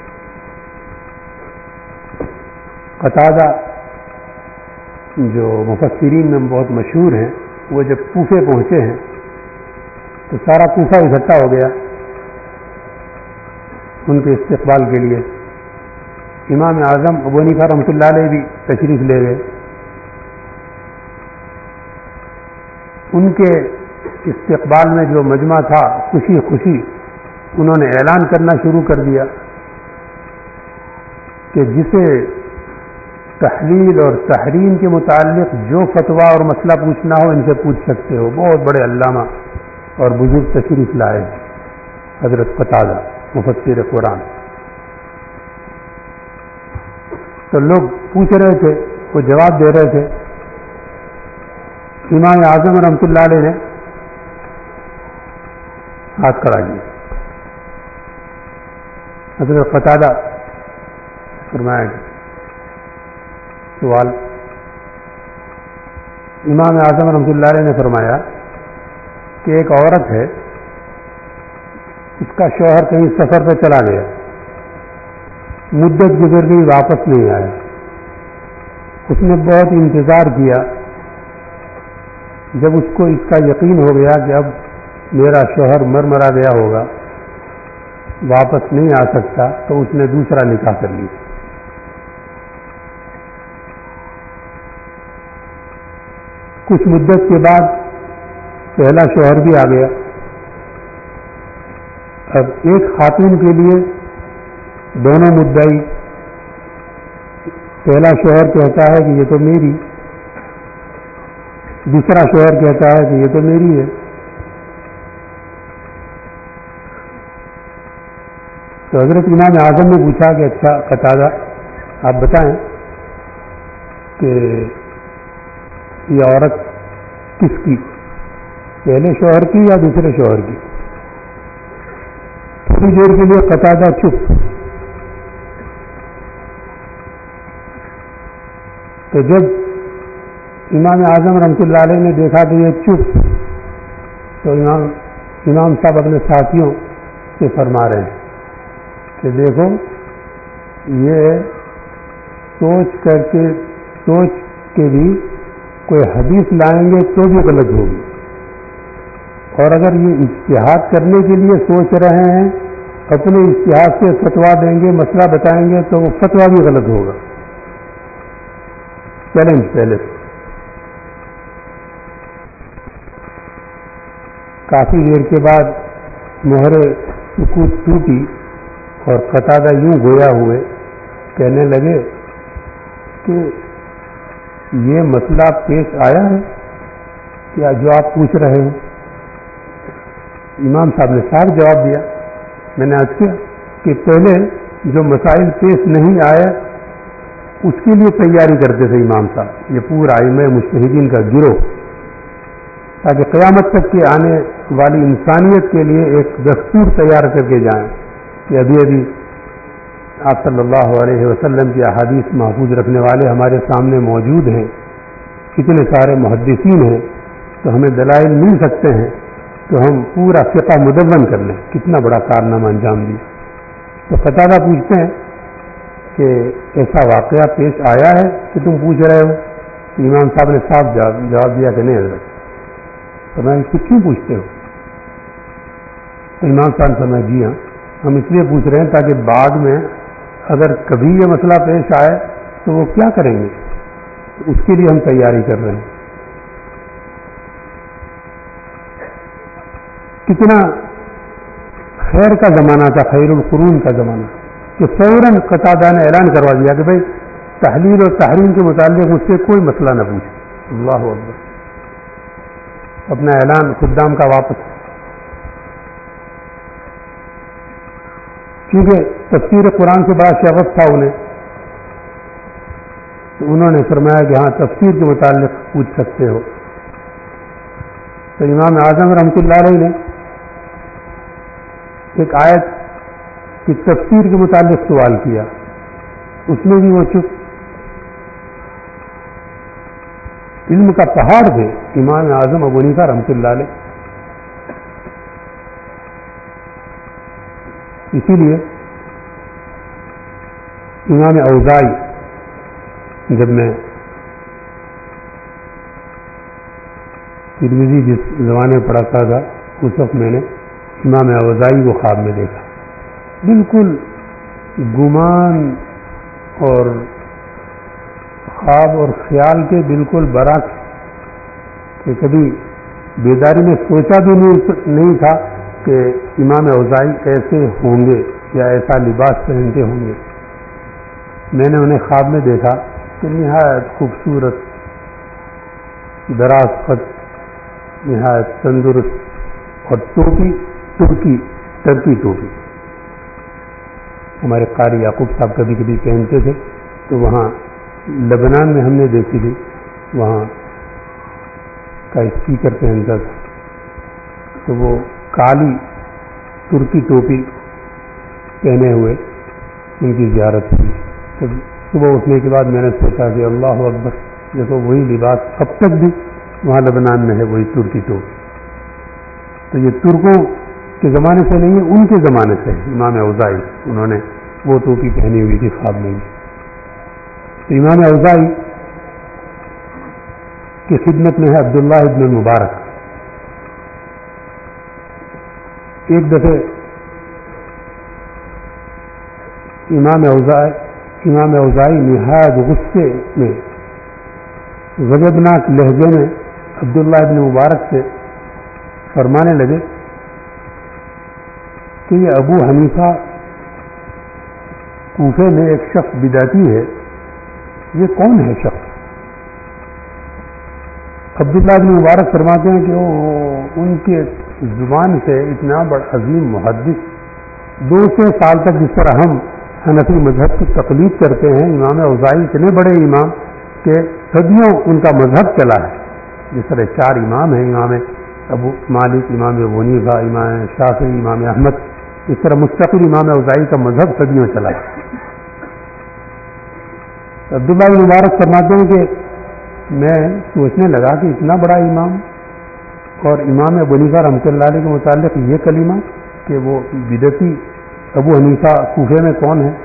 قتادہ جو مفسرین میں بہت مشہور ہیں، وہ جب کوفے پہنچے ہیں تو سارا کوفہ اکٹھا ہو گیا ان کے استقبال کے لیے. امام اعظم ابو حنیفہ رحمۃ اللہ علیہ بھی تشریف لے گئے. ان کے استقبال میں جو مجمع تھا خوشی خوشی انہوں نے اعلان کرنا شروع کر دیا کہ جسے تحلیل اور تحریم کے متعلق جو فتویٰ اور مسئلہ پوچھنا ہو ان سے پوچھ سکتے ہو. بہت بڑے علامہ اور بزرگ تشریف لائے حضرت قتادہ مفسر قرآن. تو لوگ پوچھ رہے تھے، وہ جواب دے رہے تھے. امام اعظم رحمۃ اللہ علیہ نے ہاتھ کھڑا کیا. حضرت قتادہ فرمایا کہ سوال. امام اعظم رحمۃ اللہ علیہ نے فرمایا کہ ایک عورت ہے، اس کا شوہر کہیں سفر پہ چلا گیا، مدت گزر گئی، واپس نہیں آیا. اس نے بہت انتظار کیا. جب اس کو اس کا یقین ہو گیا کہ اب میرا شوہر مرا گیا ہوگا، واپس نہیں آ سکتا، تو اس نے دوسرا نکاح کر لیا. کچھ مدت کے بعد پہلا شوہر بھی آ گیا. اب ایک خاتون کے لیے دونوں مدعی، پہلا شوہر کہتا ہے کہ یہ تو میری، دوسرا شوہر کہتا ہے کہ یہ تو میری ہے. تو حضرت امام اعظم نے پوچھا کہ اچھا قتادہ آپ بتائیں کہ یہ عورت کس کی، پہلے شوہر کی یا دوسرے شوہر کی؟ تھوڑی دیر کے لیے قتادہ چپ. تو جب امام اعظم رحمۃ اللہ علیہ نے دیکھا کہ یہ چپ، تو امام صاحب اپنے ساتھیوں سے فرما رہے ہیں کہ دیکھو یہ سوچ کے بھی کوئی حدیث لائیں گے تو بھی غلط ہوگی، اور اگر یہ اجتہاد کرنے کے لیے سوچ رہے ہیں، اپنے اجتہاد سے فتویٰ دیں گے، مسئلہ بتائیں گے تو وہ فتویٰ بھی غلط ہوگا. چیلنج پہلے. کافی دیر کے بعد مہر سکوت ٹوٹی اور قتادہ یوں گویا ہوئے کہنے لگے کہ یہ مسئلہ پیش آیا ہے کیا جو آپ پوچھ رہے ہیں؟ امام صاحب نے صاف جواب دیا. میں نے عرض کیا کہ پہلے جو مسائل پیش نہیں آئے اس کے لیے تیاری کرتے تھے امام صاحب، یہ پورا ائمہ مجتہدین کا گروہ، تاکہ قیامت تک کے آنے والی انسانیت کے لیے ایک دستور تیار کر کے جائیں کہ ابھی ابھی آپ صلی اللہ علیہ وسلم کی احادیث محفوظ رکھنے والے ہمارے سامنے موجود ہیں، اتنے سارے محدثین ہیں، تو ہمیں دلائل مل سکتے ہیں تو ہم پورا فقہ مدون کر لیں. کتنا بڑا کارنامہ انجام دیا. تو قتادہ پوچھتے ہیں کہ ایسا واقعہ پیش آیا ہے کہ تم پوچھ رہے ہو؟ امام صاحب نے صاف جواب دیا کہ نہیں حضرت. تو میں اس کو کیوں پوچھتے ہو؟ تو امام صاحب نے فرمایا جی ہاں، ہم اس لیے پوچھ رہے ہیں تاکہ بعد میں اگر کبھی یہ مسئلہ پیش آئے تو وہ کیا کریں گے، اس کے لیے ہم تیاری کر رہے ہیں۔ کتنا خیر کا زمانہ تھا، خیر القرون کا زمانہ، کہ فوراً قتادہ نے اعلان کروا دیا کہ بھائی تحلیل اور تحریم کے متعلق مجھ سے کوئی مسئلہ نہ پوچھے۔ اللہ اکبر، اپنا اعلان خدام کا واپس، کیونکہ تفسیر قرآن سے بڑا شغف تھا انہیں، تو انہوں نے فرمایا کہ ہاں تفسیر کے متعلق پوچھ سکتے ہو۔ تو امام اعظم رحمۃ اللہ علیہ نے ایک آیت کی تفسیر کے متعلق سوال کیا، اس میں بھی وہ چپ۔ علم کا پہاڑ تھے امام اعظم ابو حنیفہ رحمۃ اللہ علیہ، اسی لیے امام اوزاعی، جب میں ترمذی جس زمانے میں پڑھاتا تھا اس وقت میں نے امام اوزاعی کو خواب میں دیکھا، بالکل گمان اور خواب اور خیال کے بالکل برعکس، کہ کبھی بیداری میں سوچا بھی نہیں تھا کہ امام اوزاعی ایسے ہوں گے یا ایسا لباس پہنتے ہوں گے۔ میں نے انہیں خواب میں دیکھا کہ نہایت خوبصورت، دراز قد، نہایت تندرست، اور ٹوپی ترکی ٹوپی، ہمارے قاری یعقوب صاحب کبھی کبھی پہنتے تھے، تو وہاں لبنان میں ہم نے دیکھی تھی، وہاں کا اسپیکر پہنتا تھا، تو وہ کالی ترکی ٹوپی پہنے ہوئے ان کی زیارت ہوئی۔ تو صبح اٹھنے کے بعد میں نے سوچا کہ اللہ اکبر، دیکھو وہی لباس اب تک بھی وہاں لبنان میں ہے، وہی ترکی ٹوپی۔ تو یہ ترکوں کے زمانے سے نہیں ہے، ان کے زمانے سے ہے۔ امام اوزاعی انہوں نے وہ ٹوپی پہنی ہوئی تھی خواب میں بھی۔ تو امام اوزاعی کی خدمت میں ہے عبداللہ ابن المبارک۔ ایک دفعہ امام اوزاعی نہایت غصے میں، غضبناک لہجے میں عبداللہ ابن مبارک سے فرمانے لگے کہ یہ ابو حنیفہ کوفے میں ایک شخص بدعتی ہے، یہ کون ہے شخص؟ عبداللہ ابن مبارک فرماتے ہیں کہ ان کے زبان سے اتنا بڑا عظیم محدث، 200 سال تک جس طرح ہم حنفی مذہب کی تقلید کرتے ہیں، امام اوزاعی اتنے بڑے امام کہ صدیوں ان کا مذہب چلا ہے۔ جس طرح 4 امام ہیں، امام ابو مالک، امام ابو حنیفہ، امام شافعی، امام احمد، اس طرح مستقل امام اوزاعی کا مذہب صدیوں چلا ہے۔ عبداللہ بن مبارک فرماتے ہیں کہ میں سوچنے لگا کہ اتنا بڑا امام اور امام ابو حنیفہ رحمۃ اللہ علیہ کے متعلق یہ کلمہ کہ وہ بدعتی ابو حنیفہ کوفے میں کون ہے،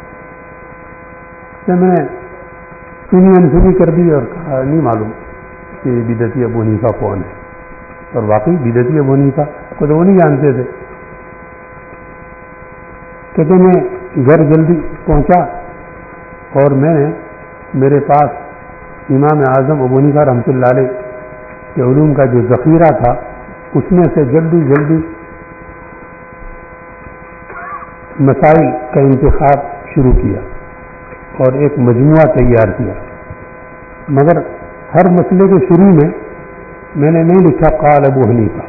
تو میں نے سنی انسنی کر دی اور کہا نہیں معلوم کہ بدعتی ابو حنیفہ کون ہے، اور واقعی بدعتی ابو حنیفہ کو تو وہ نہیں جانتے تھے۔ کہتے میں گھر جلدی پہنچا اور میں نے میرے پاس امام اعظم ابو حنیفہ رحمۃ اللہ علیہ کے علوم کا جو ذخیرہ تھا اس میں سے جلدی جلدی مسائل کا انتخاب شروع کیا اور ایک مجموعہ تیار کیا، مگر ہر مسئلے کے شروع میں نے نہیں لکھا قال ابو حنیفہ،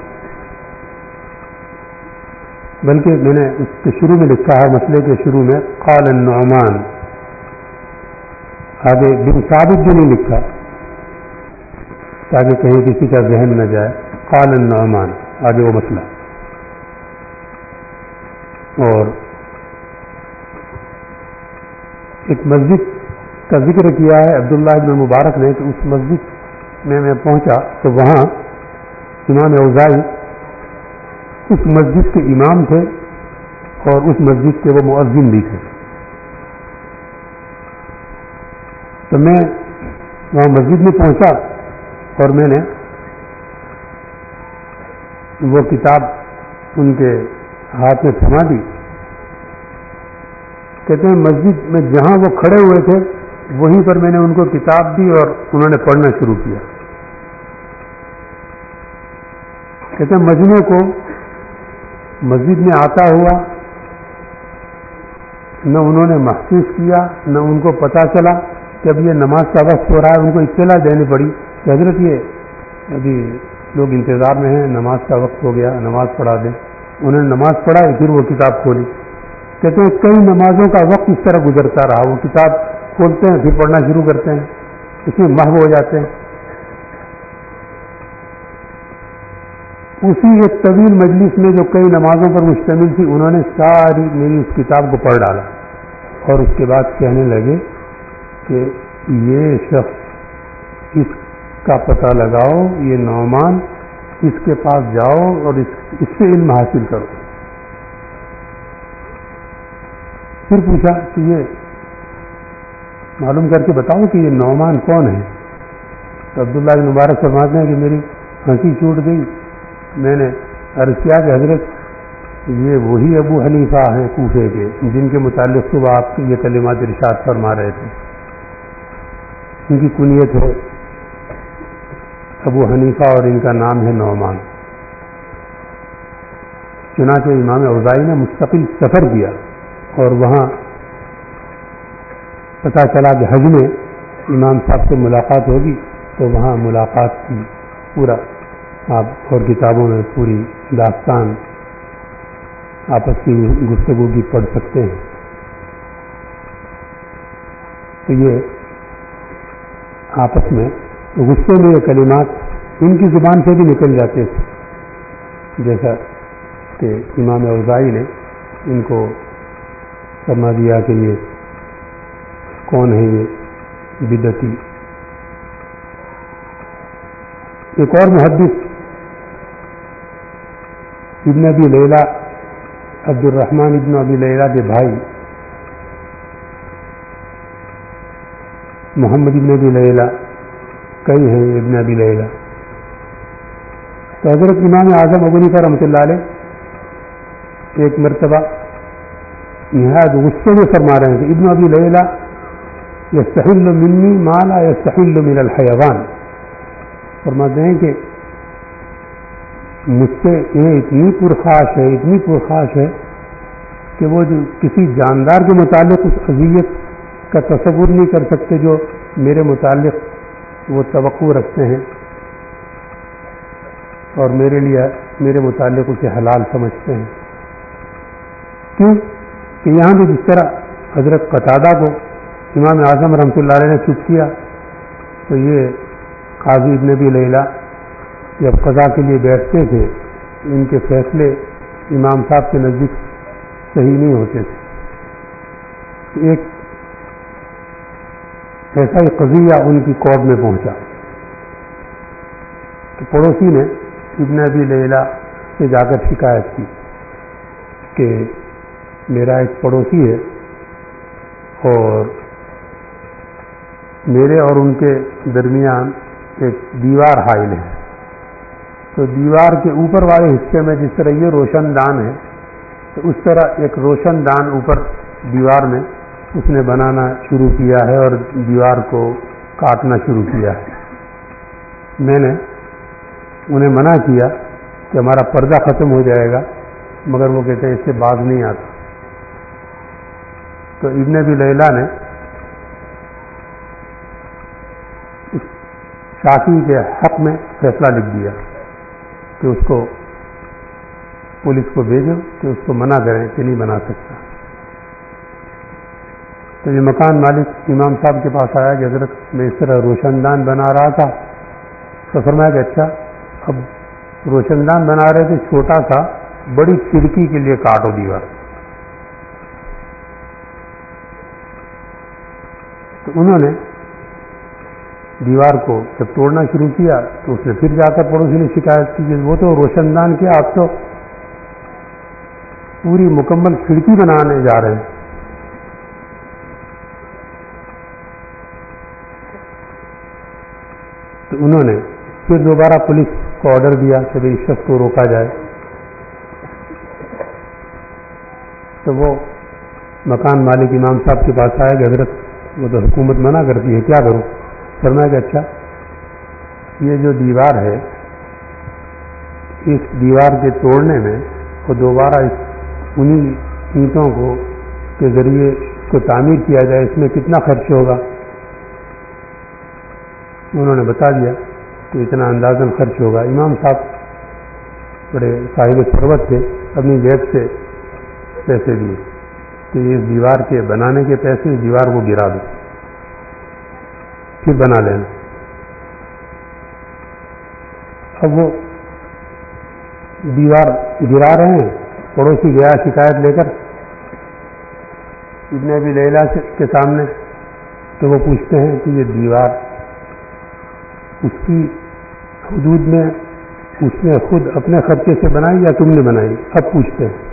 بلکہ میں نے اس کے شروع میں لکھا ہے، مسئلے کے شروع میں قال النعمان، آگے بن ثابت بھی نہیں لکھا تاکہ کہیں کسی کا ذہن نہ جائے، قال النعمان آگے وہ مسئلہ۔ اور ایک مسجد کا ذکر کیا ہے عبداللہ ابن مبارک نے کہ اس مسجد میں پہنچا تو وہاں امام اوزاعی اس مسجد کے امام تھے اور اس مسجد کے وہ مؤذن بھی تھے۔ تو میں وہاں مسجد میں پہنچا اور میں نے وہ کتاب ان کے ہاتھ میں تھما دی کہتے ہیں مسجد میں جہاں وہ کھڑے ہوئے تھے وہیں پر میں نے ان کو کتاب دی اور انہوں نے پڑھنا شروع کیا. کہتے ہیں مجمع کو مسجد میں آتا ہوا نہ انہوں نے محسوس کیا نہ ان کو پتہ چلا کہ اب یہ نماز کا وقت ہو رہا ہے. ان کو اطلاع دینی پڑی کہ حضرت یہ ابھی لوگ انتظار میں ہیں, نماز کا وقت ہو گیا, نماز پڑھا دیں. انہوں نے نماز پڑھائی, پھر وہ کتاب کھولی. کہتے ہیں کئی نمازوں کا وقت اس طرح گزرتا رہا. وہ کتاب کھولتے ہیں پھر پڑھنا شروع کرتے ہیں, اس میں محو ہو جاتے ہیں. اسی ایک طویل مجلس میں جو کئی نمازوں پر مشتمل تھی, انہوں نے ساری میری اس کتاب کو پڑھ ڈالا اور اس کے بعد کہنے لگے کہ یہ شخص, اس کا پتہ لگاؤ, یہ نعمان, اس کے پاس جاؤ اور اس سے علم حاصل کرو. پھر پوچھا کہ یہ معلوم کر کے بتاؤ کہ یہ نعمان کون ہے. تو عبداللہ بن مبارک فرماتے ہیں کہ میری ہنسی چھوٹ گئی. میں نے عرض کیا کہ حضرت یہ وہی ابو حنیفہ ہیں کوفے کے جن کے متعلق صبح آپ یہ کلمات ارشاد فرما رہے تھے. ان کی کنیت ہے ابو حنیفہ اور ان کا نام ہے نعمان. چنانچہ امام اوزاعی نے مستقل سفر کیا اور وہاں پتہ چلا کہ حج میں امام صاحب سے ملاقات ہوگی, تو وہاں ملاقات کی پورا آپ اور کتابوں میں پوری داستان آپس کی گفتگو کی پڑھ سکتے ہیں. تو یہ آپس میں غصے میں یہ کلمات ان کی زبان سے بھی نکل جاتے تھے, جیسا کہ امام اوزاعی نے ان کو فرما دیا کہ یہ کون ہے, یہ بدعتی. ایک اور محدث ابن ابی لیلہ, عبد الرحمن ابن ابی لیلہ کے بھائی محمد ابن ابی لیلہ, کئی ہیں ابن ابی لیلہ. تو حضرت امام اعظم ابو حنیفہ رحمۃ اللہ علیہ ایک مرتبہ نہایت غصے میں فرما رہے ہیں کہ ابن ابی لیلہ یستحل منی ما لا یستحل من الحیوان. فرماتے ہیں کہ مجھ سے یہ اتنی پرخاش ہے کہ وہ جو کسی جاندار کے متعلق اس اذیت کا تصور نہیں کر سکتے جو میرے متعلق وہ توقع رکھتے ہیں اور میرے لیے میرے متعلق اسے حلال سمجھتے ہیں. کیوں کہ یہاں بھی جس طرح حضرت قتادہ کو امام اعظم رحمۃ اللہ علیہ نے چپ کیا, تو یہ قاضی ابن ابی لیلہ جب قضا کے لیے بیٹھتے تھے ان کے فیصلے امام صاحب کے نزدیک صحیح نہیں ہوتے تھے. ایک ایسا ہی قضیہ ان کی کورٹ میں پہنچا کہ پڑوسی نے ابن ابی لیلہ سے جا کر شکایت کی کہ میرا ایک پڑوسی ہے اور میرے اور ان کے درمیان ایک دیوار حائل ہے. تو دیوار کے اوپر والے حصے میں جس طرح یہ روشن دان ہے, تو اس طرح ایک روشن دان اوپر دیوار میں اس نے بنانا شروع کیا ہے اور دیوار کو کاٹنا شروع کیا ہے. میں نے انہیں منع کیا کہ ہمارا پردہ ختم ہو جائے گا, مگر وہ کہتے ہیں اس سے باز نہیں آتا. تو ابن ابی لیلہ نے شافعی کے حق میں فیصلہ لکھ دیا کہ اس کو پولیس کو بھیجو کہ اس کو منع کریں کہ نہیں بنا سکتا. تو یہ مکان مالک امام صاحب کے پاس آیا کہ حضرت میں اس طرح روشن دان بنا رہا تھا. تو فرمایا کہ اچھا, اب روشن دان بنا رہے تھے چھوٹا سا, بڑی کھڑکی کے لیے کاٹو دیوار. تو انہوں نے دیوار کو جب توڑنا شروع کیا تو اس نے پھر جا کر پڑوسی نے شکایت کی کہ وہ تو روشن دان کیا, آپ تو پوری مکمل کھڑکی بنانے جا رہے ہیں. تو انہوں نے پھر دوبارہ پولیس کو آرڈر دیا کہ بھائی اس شخص کو روکا جائے. تو وہ مکان مالک امام صاحب کے پاس آیا کہ حضرت وہ تو حکومت منع کرتی ہے، کیا کروں؟ فرمایا کہ اچھا یہ جو دیوار ہے اس دیوار کے توڑنے میں اور دوبارہ انہی اینٹوں کے ذریعے اس کو تعمیر کیا جائے، اس میں کتنا خرچ ہوگا؟ انہوں نے بتا دیا کہ اتنا اندازاً خرچ ہوگا۔ امام صاحب بڑے صاحب ثروت تھے، اپنی جیب سے پیسے دیے کہ اس دیوار کے بنانے کے پیسے، اس دیوار کو گرا دو پھر بنا لینا۔ اب وہ دیوار گرا رہے ہیں، پڑوسی گیا شکایت لے کر ابن ابی لیلہ کے سامنے، تو وہ پوچھتے ہیں کہ یہ دیوار اس کی حدود میں اس نے خود اپنے خرچے سے بنائی یا تم نے بنائی؟ اب پوچھتے ہیں۔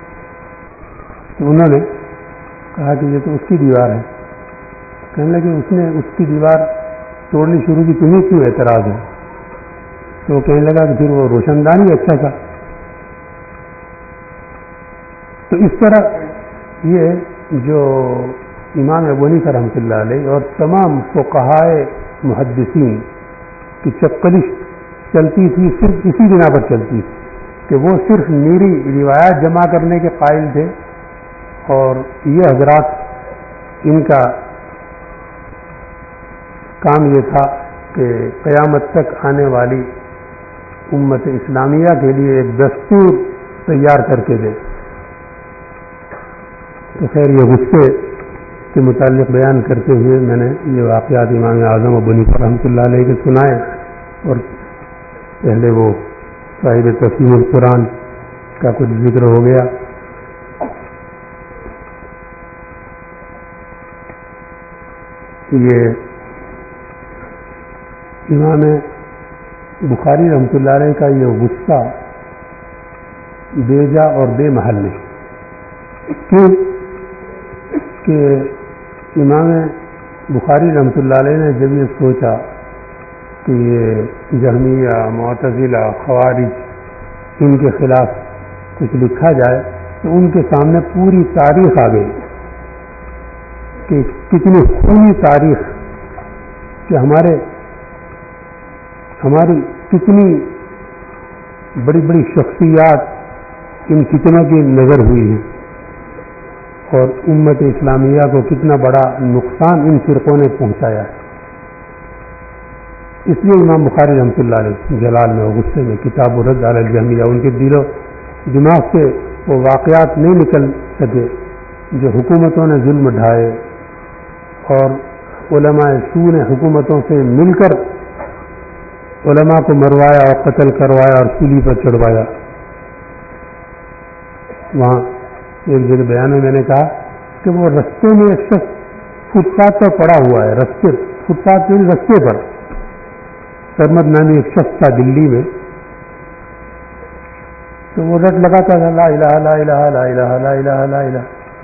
تو انہوں نے کہا کہ یہ تو اس کی دیوار ہے۔ کہنے لگے اس نے اس کی دیوار توڑنی شروع کی، تمہیں کیوں اعتراض ہے؟ تو وہ کہنے لگا کہ پھر وہ روشن دان ہی اچھا تھا۔ تو اس طرح یہ جو امام ابو حنیفہ رحمۃ اللہ علیہ اور تمام فقہائے محدثین کی چپقلش چلتی تھی، صرف اسی بنا پر چلتی تھی کہ وہ صرف میری روایات جمع کرنے کے قائل تھے، اور یہ حضرات ان کا کام یہ تھا کہ قیامت تک آنے والی امت اسلامیہ کے لیے ایک دستور تیار کر کے دے۔ تو خیر یہ غصے کے متعلق بیان کرتے ہوئے میں نے یہ واقعات امام اعظم ابو حنیفہ رحمۃ اللہ علیہ کے سنائے، اور پہلے وہ صاحب تفہیم القرآن کا کچھ ذکر ہو گیا۔ یہ امام بخاری رحمۃ اللہ علیہ کا یہ غصہ بے جا اور بے محل نہیں، کیوں کہ امام بخاری رحمۃ اللہ علیہ نے جب یہ سوچا کہ یہ جہمیہ، معتزلہ، خوارج ان کے خلاف کچھ لکھا جائے، تو ان کے سامنے پوری تاریخ آ گئی کہ کتنی خونی تاریخ، کہ ہماری کتنی بڑی بڑی شخصیات ان فتنوں کی نظر ہوئی ہیں، اور امت اسلامیہ کو کتنا بڑا نقصان ان فرقوں نے پہنچایا ہے۔ اس لیے امام بخاری رحمۃ اللہ علیہ جلال میں اور غصے میں کتاب الرد علی الجہمیہ، ان کے دل و دماغ سے وہ واقعات نہیں نکل سکے جو حکومتوں نے ظلم ڈھائے، اور علماء سو نے حکومتوں سے مل کر علماء کو مروایا اور قتل کروایا اور سولی پر چڑھوایا۔ وہاں ایک جگہ بیان میں نے کہا کہ وہ رستے میں ایک شخص فٹ پاتھ پر پڑا ہوا ہے، فٹ پاتھ رستے پر سرمد نامی ایک شخص تھا دلی میں، تو وہ رٹ لگاتا تھا لا الہ لا الہ لا الہ لا الہ لا الہ۔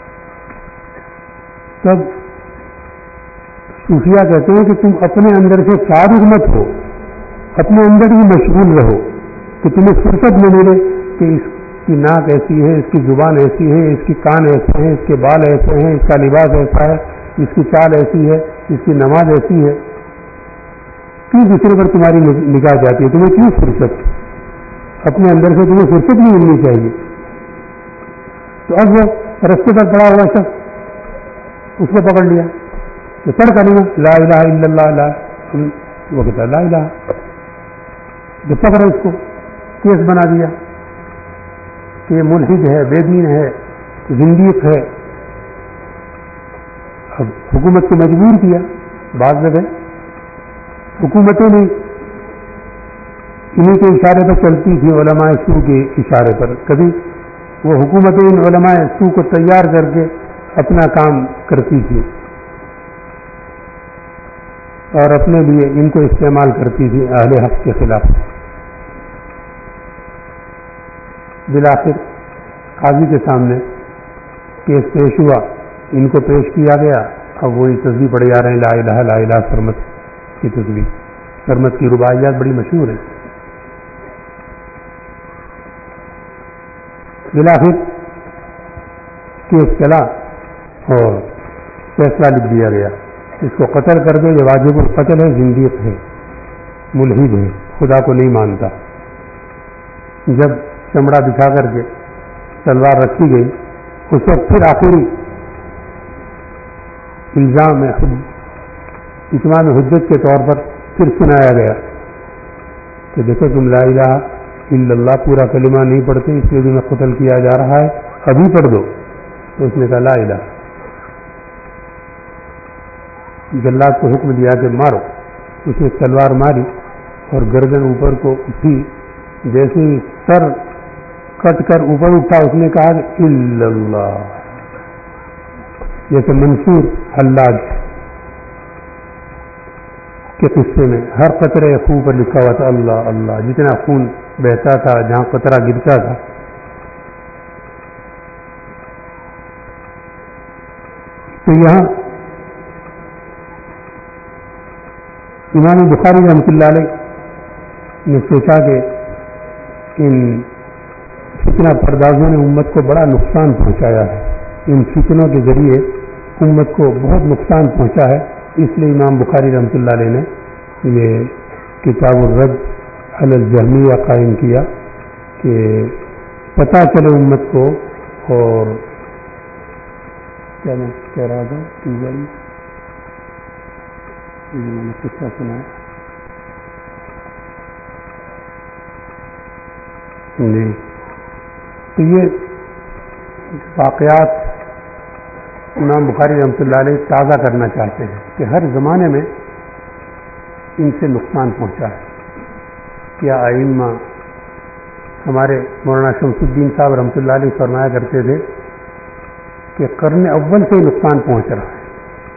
تب صوفیہ کہتے ہیں کہ تم اپنے اندر سے فارغ مت ہو، اپنے اندر ہی مشغول رہو، کہ تمہیں فرصت نہ ملے کہ اس کی ناک ایسی ہے، اس کی زبان ایسی ہے، اس کی کان ایسے ہیں، اس کے بال ایسے ہیں، اس کا لباس ایسا ہے، اس کی چال ایسی ہے، اس کی نماز ایسی ہے۔ کیوں دوسرے پر تمہاری نگاہ جاتی ہے؟ تمہیں کیوں فرصت؟ اپنے اندر سے تمہیں فرصت نہیں ملنی چاہیے۔ تو اب وہ رستے پر پڑا ہوا شخص اس کو پکڑ لیا کہ پڑھ کلمہ لا الہ الا اللہ، لا، وہ کہتا ہے لا الہ، جو پکڑا اس کو کیس بنا دیا کہ یہ ملحد ہے، بے دین ہے، زندیق ہے۔ اب حکومت کو مجبور کیا، بعض جگہ حکومتیں بھی انہیں کے اشارے پر چلتی تھی، علماء سو کے اشارے پر۔ کبھی وہ حکومتیں ان علماء سو کو تیار کر کے اپنا کام کرتی تھی اور اپنے لیے ان کو استعمال کرتی تھی اہل حق کے خلاف۔ بالآخر قاضی کے سامنے کیس پیش ہوا، ان کو پیش کیا گیا۔ اب وہی تصویر پڑے جا رہے ہیں لا الہ لا الہ، سرمت کی تصویر، سرمت کی رباعیات بڑی مشہور ہیں۔ بالآخر کیس چلا اور فیصلہ لکھ دیا گیا، اس کو قتل کر دو، یہ واجب القتل ہے، زندیق ہے، ملحد ہے، خدا کو نہیں مانتا۔ جب چمڑا بچھا کر کے تلوار رکھی گئی، اس وقت پھر آخری الزام اتمام حجت کے طور پر پھر سنایا گیا کہ دیکھو تم لا الہ الا اللہ پورا کلمہ نہیں پڑھتے، اس لیے تمہیں قتل کیا جا رہا ہے، ابھی پڑھ دو۔ تو اس نے کہا لا الہ۔ جلاد کو حکم دیا کہ مارو، اس نے تلوار ماری اور گردن اوپر کو اٹھی، جیسے ہی سر کٹ کر اوپر اٹھا اس نے کہا کہ الا اللہ، جیسے منصور حلاج کے قصے میں ہر قطرے خون پر لکھا ہوا تھا اللہ اللہ، جتنا خون بہتا تھا، جہاں قطرہ گرتا تھا۔ تو یہاں امام بخاری رحمۃ اللہ علیہ نے سوچا کہ ان فتنہ پردازوں نے امت کو بڑا نقصان پہنچایا ہے، ان فتنوں کے ذریعے امت کو بہت نقصان پہنچا ہے، اس لیے امام بخاری رحمۃ اللہ علیہ نے یہ کتاب الرد علی الجہمیہ قائم کیا کہ پتہ چلے امت کو۔ اور کیا میں کہہ رہا تھا میں نے قصہ سنا جی، تو یہ واقعات امام بخاری رحمۃ اللہ علیہ تازہ کرنا چاہتے ہیں کہ ہر زمانے میں ان سے نقصان پہنچا ہے۔ کیا ائمہ ہمارے مولانا شمس الدین صاحب رحمۃ اللہ علیہ فرمایا کرتے تھے کہ قرن اول سے نقصان پہنچ رہا ہے،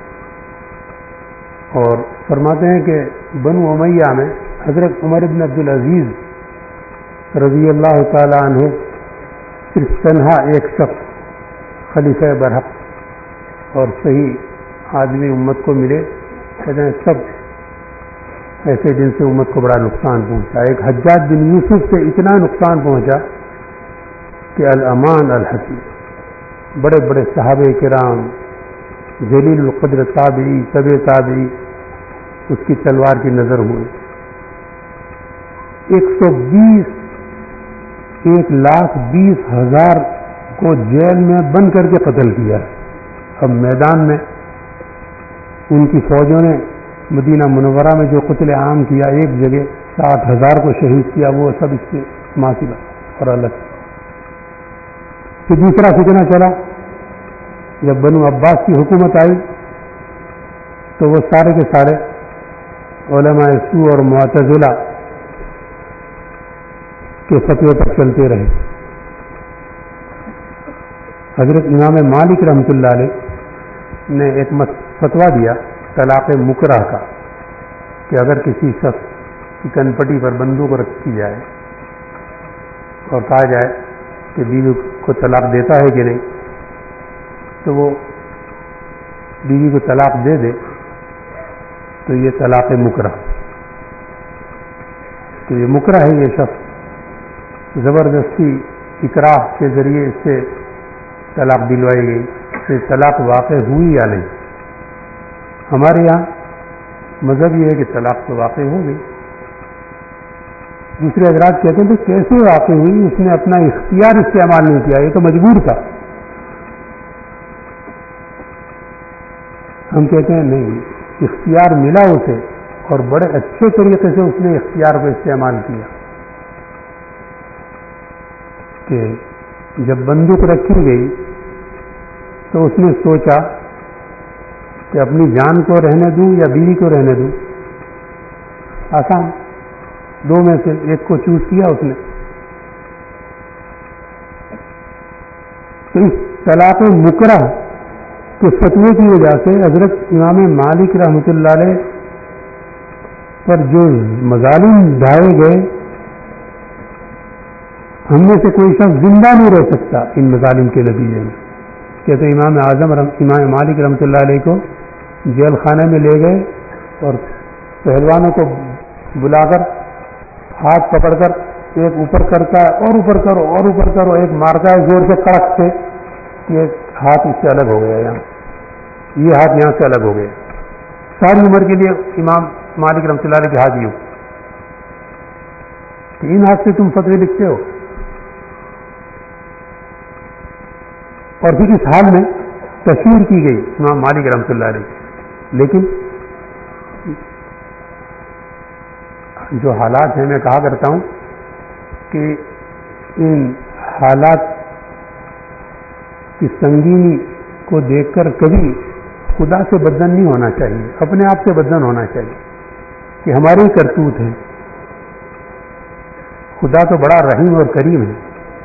اور فرماتے ہیں کہ بنو امیہ میں حضرت عمر بن عبدالعزیز رضی اللہ تعالی عنہ صرف تنہا ایک شخص خلیفہ برحق اور صحیح آدمی امت کو ملے، کہتے ہیں سب ایسے جن سے امت کو بڑا نقصان پہنچا۔ ایک حجاج بن یوسف سے اتنا نقصان پہنچا کہ الامان الحکیم، بڑے بڑے صحابہ کرام، جلیل القدر تابعی، طبع تابعی، اس کی تلوار کی نظر ہوئی۔ 1,20,000 کو جیل میں بند کر کے قتل کیا۔ اب میدان میں ان کی فوجوں نے مدینہ منورہ میں جو قتل عام کیا، ایک جگہ 60,000 کو شہید کیا، وہ سب اس سے ماثلہ اور الگ۔ پھر دوسرا فتنہ چلا، جب بنو عباس کی حکومت آئی تو وہ سارے کے سارے علماء سوء اور معتزلہ کے فتوے پر چلتے رہے۔ حضرت امام مالک رحمۃ اللہ علیہ نے ایک فتویٰ دیا طلاق مکرہ کا، کہ اگر کسی شخص کی کن پٹی پر بندوق رکھی جائے اور کہا جائے کہ بیوی کو طلاق دیتا ہے کہ نہیں، تو وہ بیوی کو طلاق دے دے تو یہ طلاق مکرہ، تو یہ مکرہ ہے، یہ شخص زبردستی اکراہ کے ذریعے اس سے طلاق دلوائی گئی، تو طلاق واقع ہوئی یا نہیں۔ ہمارے یہاں مذہب یہ ہے کہ طلاق تو واقع ہو گئی۔ دوسرے حضرات کہتے ہیں تو کیسے واقع ہوئی، اس نے اپنا اختیار استعمال نہیں کیا، یہ تو مجبور تھا۔ ہم کہتے ہیں نہیں، اختیار ملا اسے اور بڑے اچھے طریقے سے اس نے اختیار کو استعمال کیا، کہ جب بندوق رکھی گئی تو اس نے سوچا کہ اپنی جان کو رہنے دوں یا بیوی کو رہنے دوں، آسان، دو میں سے ایک کو چوز کیا اس نے۔ تو اس طلاق مکرہ کے فتوے کی وجہ سے حضرت امام مالک رحمۃ اللہ علیہ پر جو مظالم ڈھائے گئے، ہم میں سے کوئی شخص زندہ نہیں رہ سکتا ان مظالم کے نتیجے میں۔ کہتے ہیں امام اعظم امام مالک رحمۃ اللہ علیہ کو جیل خانے میں لے گئے اور پہلوانوں کو بلا کر ہاتھ پکڑ کر ایک اوپر کرتا ہے اور اوپر کرو اور اوپر کرو، ایک مارتا ہے زور سے کڑک سے کہ ایک ہاتھ اس سے الگ ہو گیا، یہاں یہ ہاتھ یہاں سے الگ ہو گئے. ساری عمر کے لیے امام مالک رحمۃ اللہ علیہ کے ہاتھ یوں کہ ان ہاتھ سے تم فتوے لکھتے ہو. اور پھر اس حال میں تشہیر کی گئی امام مالک رحمۃ اللہ علیہ. لیکن جو حالات ہیں میں کہا کرتا ہوں کہ ان حالات کی سنگینی کو دیکھ کر کبھی خدا سے بدزن نہیں ہونا چاہیے، اپنے آپ سے بدزن ہونا چاہیے کہ ہماری کرتوت ہے. خدا تو بڑا رحیم اور کریم ہے.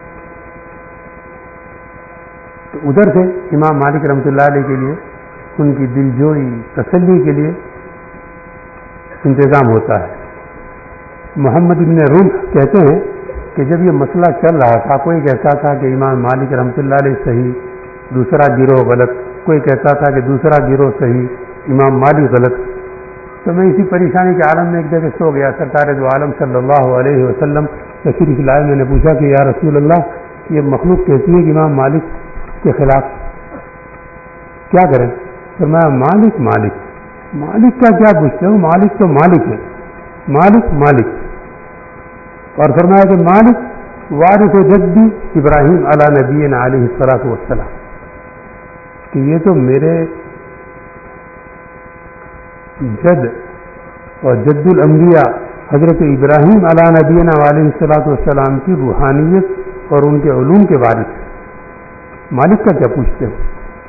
تو ادھر سے امام مالک رحمۃ اللہ علیہ کے لیے ان کی دلجوئی تسلی کے لیے انتظام ہوتا ہے. محمد ابن رمح کہتے ہیں کہ جب یہ مسئلہ چل رہا تھا، کوئی کہتا تھا کہ امام مالک رحمۃ اللہ علیہ صحیح، دوسرا گروہ غلط، کوئی کہتا تھا کہ دوسرا گروہ صحیح، امام مالک غلط. تو میں اسی پریشانی کے عالم میں ایک جگہ سو گیا. سرکار دو عالم صلی اللہ علیہ وسلم تشریف لائے. میں نے پوچھا کہ یا رسول اللہ، یہ مخلوق کہتی ہے کہ امام مالک کے خلاف کیا کریں؟ فرمایا مالک مالک مالک کا کیا پوچھتے ہو؟ مالک تو مالک ہے، مالک مالک. اور فرمایا کہ مالک وارث جدی ابراہیم علی نبینا علیہ الصلوۃ والسلام، کہ یہ تو میرے جد اور جد الانبیاء حضرت ابراہیم علی نبینا علیہ الصلوۃ والسلام کی روحانیت اور ان کے علوم کے وارث ہے. مالک کا کیا پوچھتے ہو؟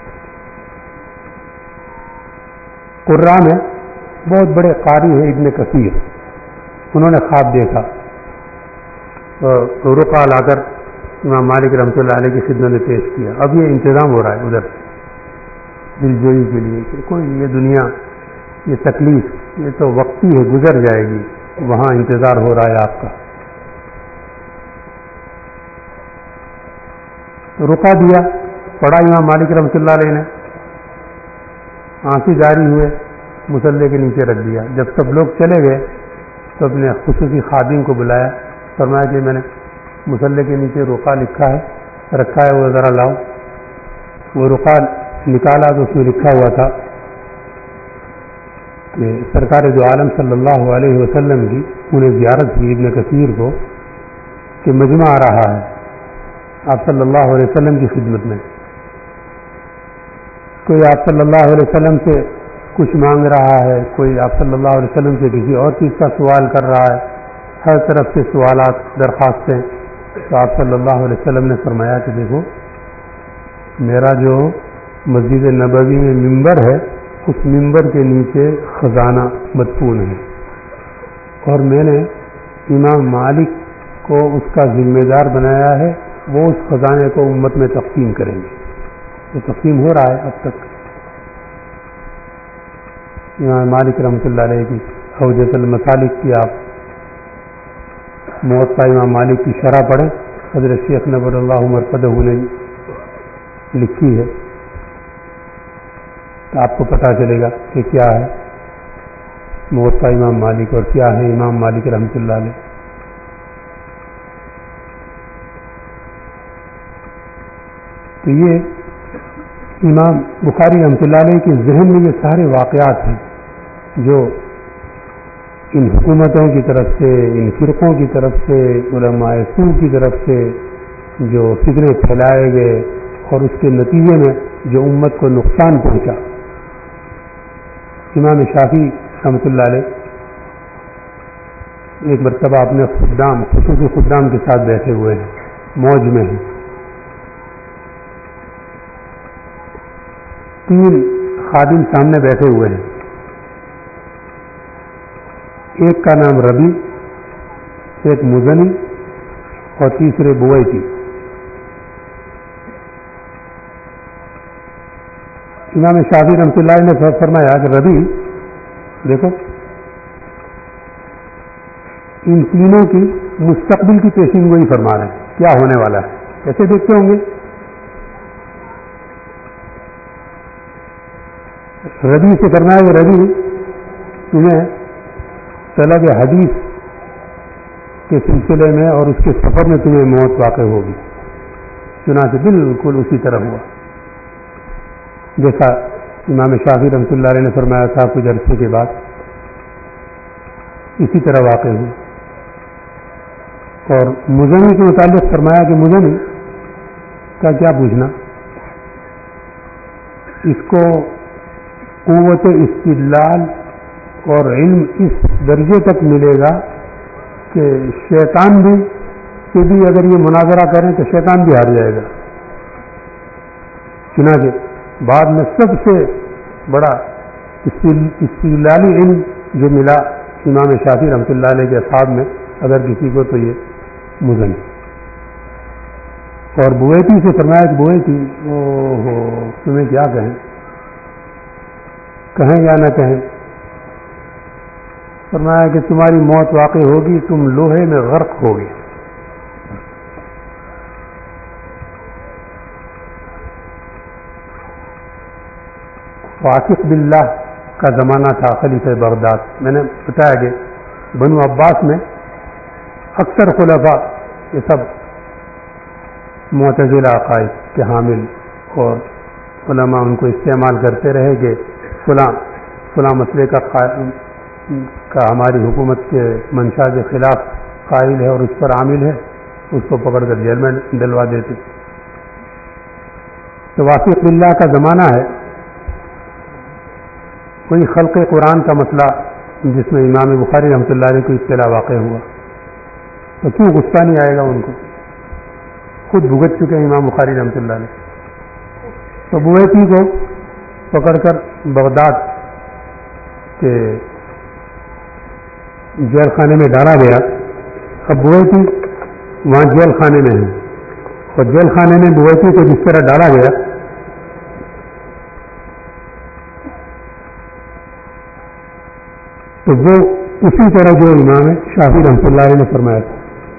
قرآن میں بہت بڑے قاری ہیں ابن کثیر، انہوں نے خواب دیکھا اور رقعہ لا کر امام مالک رحمۃ اللہ علیہ کی خدمت میں پیش کیا. اب یہ انتظام ہو رہا ہے ادھر دلجوئی کے لیے کہ کوئی یہ دنیا، یہ تکلیف یہ تو وقتی ہے، گزر جائے گی. وہاں انتظار ہو رہا ہے آپ کا. تو رقعہ دیا، پڑھا امام مالک رحمۃ اللہ علیہ نے، آنسو جاری ہوئے، مصلے کے نیچے رکھ دیا. جب سب لوگ چلے گئے تو اپنے خصوصی خادم کو بلایا، فرمایا کہ میں نے مصلے کے نیچے رقعہ لکھا ہے، رکھا ہے، وہ ذرا لاؤ. وہ رقعہ نکالا تو اس میں لکھا ہوا تھا کہ سرکار دو عالم صلی اللہ علیہ وسلم کی انہیں زیارت ہوئی ابن کثیر کو کہ مجمع آ رہا ہے آپ صلی اللہ علیہ وسلم کی خدمت میں. کوئی آپ صلی اللہ علیہ وسلم سے کچھ مانگ رہا ہے، کوئی آپ صلی اللہ علیہ وسلم سے کسی اور چیز کا سوال کر رہا ہے، ہر طرف سے سوالات، درخواستیں. تو آپ صلی اللہ علیہ وسلم نے فرمایا کہ دیکھو، میرا جو مسجد نبوی میں ممبر ہے، اس ممبر کے نیچے خزانہ مدفون ہے، اور میں نے امام مالک کو اس کا ذمہ دار بنایا ہے، وہ اس خزانے کو امت میں تقسیم کریں گے. تو تقسیم ہو رہا ہے اب تک. امام مالک رحمۃ اللہ علیہ کی حوجۃ المسالک کی آپ موطا امام مالک کی شرح پڑھیں، حضرت شیخ نور اللہ مرقدہ نے لکھی ہے، تو آپ کو پتہ چلے گا کہ کیا ہے موطا امام مالک اور کیا ہے امام مالک رحمۃ اللہ علیہ. تو یہ امام بخاری رحمۃ اللہ علیہ کے ذہن میں یہ سارے واقعات ہیں جو ان حکومتوں کی طرف سے، ان فرقوں کی طرف سے، علماء سو کی طرف سے جو فتنے پھیلائے گئے اور اس کے نتیجے میں جو امت کو نقصان پہنچا. امام شافعی رحمۃ اللہ علیہ ایک مرتبہ اپنے خدام، خصوصی خدام کے ساتھ بیٹھے ہوئے ہیں، موج میں ہیں. 3 خادم سامنے بیٹھے ہوئے ہیں. ایک کا نام ربی، ایک مزنی اور تیسرے بویتی. امام شافعی رحمۃ اللہ علیہ نے فرمایا کہ ربی دیکھو، ان تینوں کی مستقبل کی پیشین گوئی فرما رہے ہیں، کیا ہونے والا ہے، کیسے دیکھتے ہوں گے. ربی سے فرمایا کہ ربی، تمہیں طلب حدیث کے سلسلے میں اور اس کے سفر میں تمہیں موت واقع ہوگی. چنانچہ بالکل اسی طرح ہوا جیسا امام شافعی رحمۃ اللہ علیہ نے فرمایا تھا کچھ عرصے کے بعد اسی طرح واقع ہوئی. اور مزنی کے متعلق فرمایا کہ مزنی کا کیا پوچھنا، اس کو قوت استدلال اور علم اس درجے تک ملے گا کہ شیطان بھی سے بھی اگر یہ مناظرہ کریں تو شیطان بھی ہار جائے گا. چنانچہ بعد میں سب سے بڑا استدلالی علم جو ملا امام شافعی رحمۃ اللہ علیہ کے اصحاب میں اگر کسی کو تو یہ مزنی. اور بویتی سے فرمایا کہ بویتی تمہیں کیا کہیں یا نہ کہیں، فرمایا کہ تمہاری موت واقع ہوگی، تم لوہے میں غرق ہوگی. واثق باللہ کا زمانہ تھا خلیفہ بغداد. میں نے بتایا کہ بنو عباس میں اکثر خلفاء یہ سب معتزلہ عقائد کے حامل، اور علماء ان کو استعمال کرتے رہے کہ فلاں مسئلے کا ہماری حکومت کے منشا کے خلاف قائل ہے اور اس پر عامل ہے، اس کو پکڑ کر جیل میں ڈلوا دیتے. تو واثق باللہ کا زمانہ ہے. کوئی خلق قرآن کا مسئلہ جس میں امام بخاری رحمۃ اللہ علیہ کو اطلاع واقع ہوا تو کیوں غصہ نہیں آئے گا؟ ان کو خود بھگت چکے ہیں امام بخاری رحمۃ اللہ علیہ. تو بویتی کو پکڑ کر بغداد کے جیل خانے میں ڈالا گیا. اب بویتی وہاں جیل خانے میں ہے، اور جیل خانے میں بویتی کو جس طرح ڈالا گیا تو وہ اسی طرح جو امام شافعی رحمۃ اللہ علیہ نے فرمایا تھا.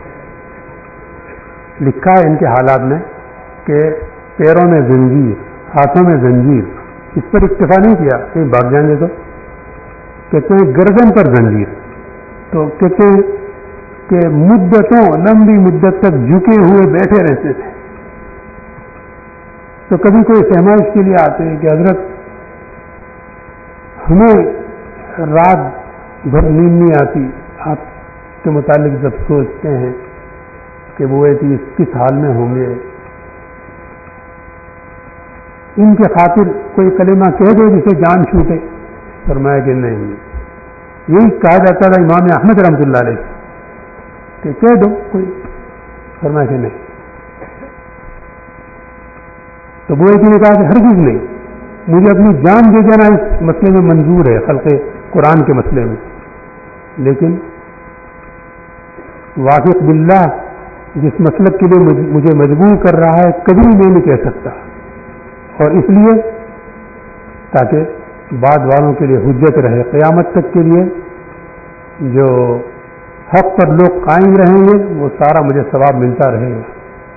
لکھا ہے ان کے حالات میں کہ پیروں میں زنجیر، ہاتھوں میں زنجیر. اس پر اکتفا نہیں کیا کہیں بھاگ جائیں گے تو کہتے ہیں گردن پر زنجیر. تو کہتے ہیں کہ مدتوں لمبی مدت تک جھکے ہوئے بیٹھے رہتے تھے. تو کبھی کوئی فہمائش کے لیے آتے ہیں کہ حضرت ہمیں رات بھر نیند نہیں آتی، آپ کے متعلق جب سوچتے ہیں کہ وہ کس حال میں ہوں گے، ان کے خاطر کوئی کلمہ کہہ دے جسے جان چھوٹے. فرمایا کہ نہیں، یہی کہا جاتا تھا امام احمد رحمۃ اللہ علیہ کہ کہہ دو کوئی. فرمایا کہ نہیں. تو بویتی نے کہا کہ ہرگز نہیں، مجھے اپنی جان دے دینا اس مسئلے میں منظور ہے، خلق قرآن کے مسئلے میں، لیکن واثق باللہ جس مسلک کے لیے مجھے مجبور کر رہا ہے کبھی نہیں کہہ سکتا. اور اس لیے تاکہ بعد والوں کے لیے حجت رہے، قیامت تک کے لیے جو حق پر لوگ قائم رہیں گے وہ سارا مجھے ثواب ملتا رہے گا.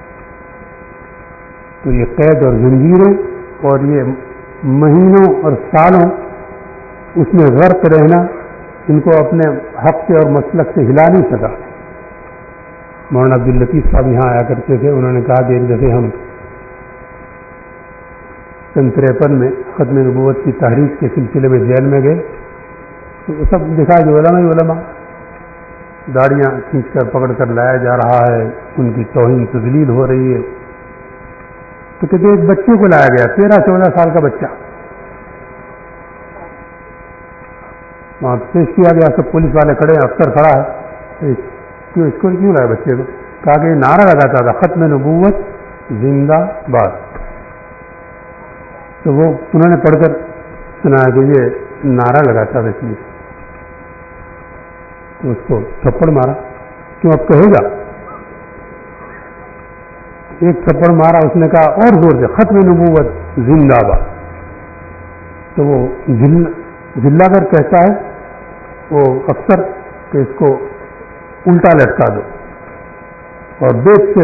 تو یہ قید اور زنجیریں اور یہ مہینوں اور سالوں اس میں غرق رہنا ان کو اپنے حق سے اور مسلک سے ہلا نہیں سکا. مولانا عبداللطیف صاحب یہاں آیا کرتے تھے. انہوں نے کہا کہ ایک دفعہ ہم 53 میں ختم نبوت کی تحریک کے سلسلے میں جیل میں گئے تو سب دکھا کہ علماء داڑیاں کھینچ کر پکڑ کر لایا جا رہا ہے، ان کی توہین تذلیل ہو رہی ہے. تو کہتے ایک بچے کو لایا گیا، 13-14 سال کا بچہ، وہاں پیش کیا گیا. سب پولیس والے کھڑے ہیں، افسر کھڑا ہے، اس کو کیوں لایا بچے کو؟ کہا کہ یہ نعرہ لگاتا تھا ختم نبوت زندہ باد. تو وہ انہوں نے پڑھ کر سنایا کہ یہ نعرہ لگاتا تھا اس لیے. تو اس کو تھپڑ مارا. کیوں اب کہے گا؟ ایک تھپڑ مارا. اس نے کہا اور زور سے ختم نبوت زندہ باد. تو وہ جلا کر کہتا ہے وہ افسر کہ اس کو الٹا لٹکا دو اور بیت سے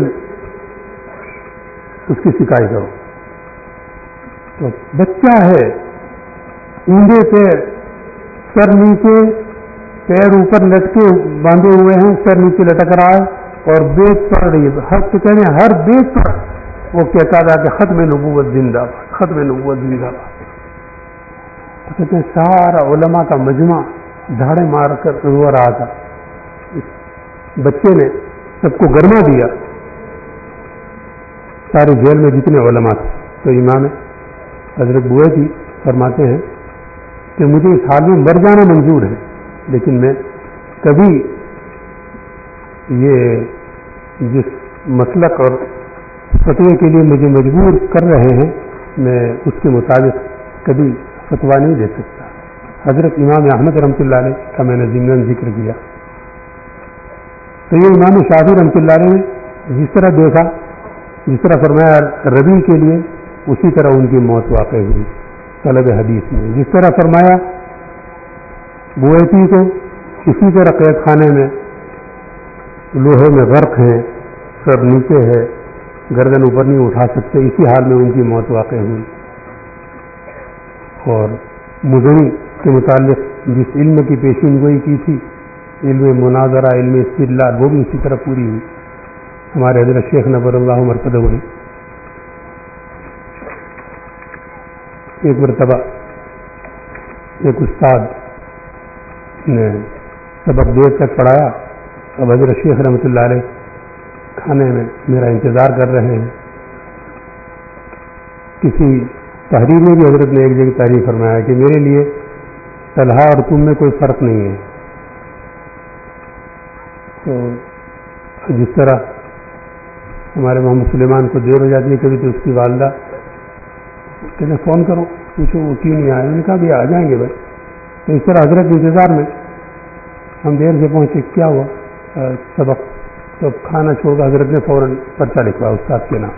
اس کی سکائی کرو. تو بچہ ہے، اونڈے پیر، سر نیچے، پیر اوپر لٹکے باندھے ہوئے ہیں، سر نیچے لٹک رہا ہے اور بیت پڑ رہی ہے. ہر بیت پر وہ کہتا تھا کہ ختم نبوت زندہ باد، ختم نبوت زندہ باد. تو کہتے ہیں سارا علماء کا مجمع دھاڑے مار کر رو رہا تھا. بچے نے سب کو گرما دیا، سارے جیل میں جتنے علماء تھے. تو امام حضرت بویتی فرماتے ہیں کہ مجھے اس حال میں مر جانا منظور ہے، لیکن میں کبھی یہ جس مسلک اور فتوے کے لیے مجھے مجبور کر رہے ہیں میں اس کے مطابق کبھی فتویٰ نہیں دے سکتا. حضرت امام احمد رحمۃ اللہ علیہ کا میں نے ضمن ذکر کیا. تو یہ امام شافعی رحمۃ اللہ علیہ نے جس طرح دیکھا، جس طرح فرمایا ربیع کے لیے، اسی طرح ان کی موت واقع ہوئی طلب حدیث میں. جس طرح فرمایا بویتی کو، اسی طرح قید خانے میں لوہے میں غرق ہیں، سب نیچے ہے، گردن اوپر نہیں اٹھا سکتے، اسی حال میں ان کی موت واقع ہوئی. اور مزنی کے متعلق جس علم کی پیشین گوئی کی تھی، علم مناظرہ، علم استدلال، وہ بھی اسی طرح پوری ہوئی. ہمارے حضرت شیخ نور اللہ مرتضی ہوئی. ایک مرتبہ ایک استاد نے سبق دیر تک پڑھایا. اب حضرت شیخ رحمۃ اللہ علیہ کھانے میں میرا انتظار کر رہے ہیں. کسی تحریر میں بھی حضرت نے ایک جگہ تحریر فرمایا کہ میرے لیے طلحہ اور تم میں کوئی فرق نہیں ہے. تو جس طرح ہمارے محمد سلیمان کو دیر ہو جاتی ہے کبھی، تو اس کی والدہ کہتے ہیں فون کرو پوچھو وہ کیوں نہیں آئے. میں نے کہا بھی آ جائیں گے بھائی. تو اس طرح حضرت کے انتظار میں ہم دیر سے پہنچے. کیا ہوا سبق؟ تو کھانا چھوڑ کر حضرت نے فوراً پرچہ لکھوایا استاد کے نام.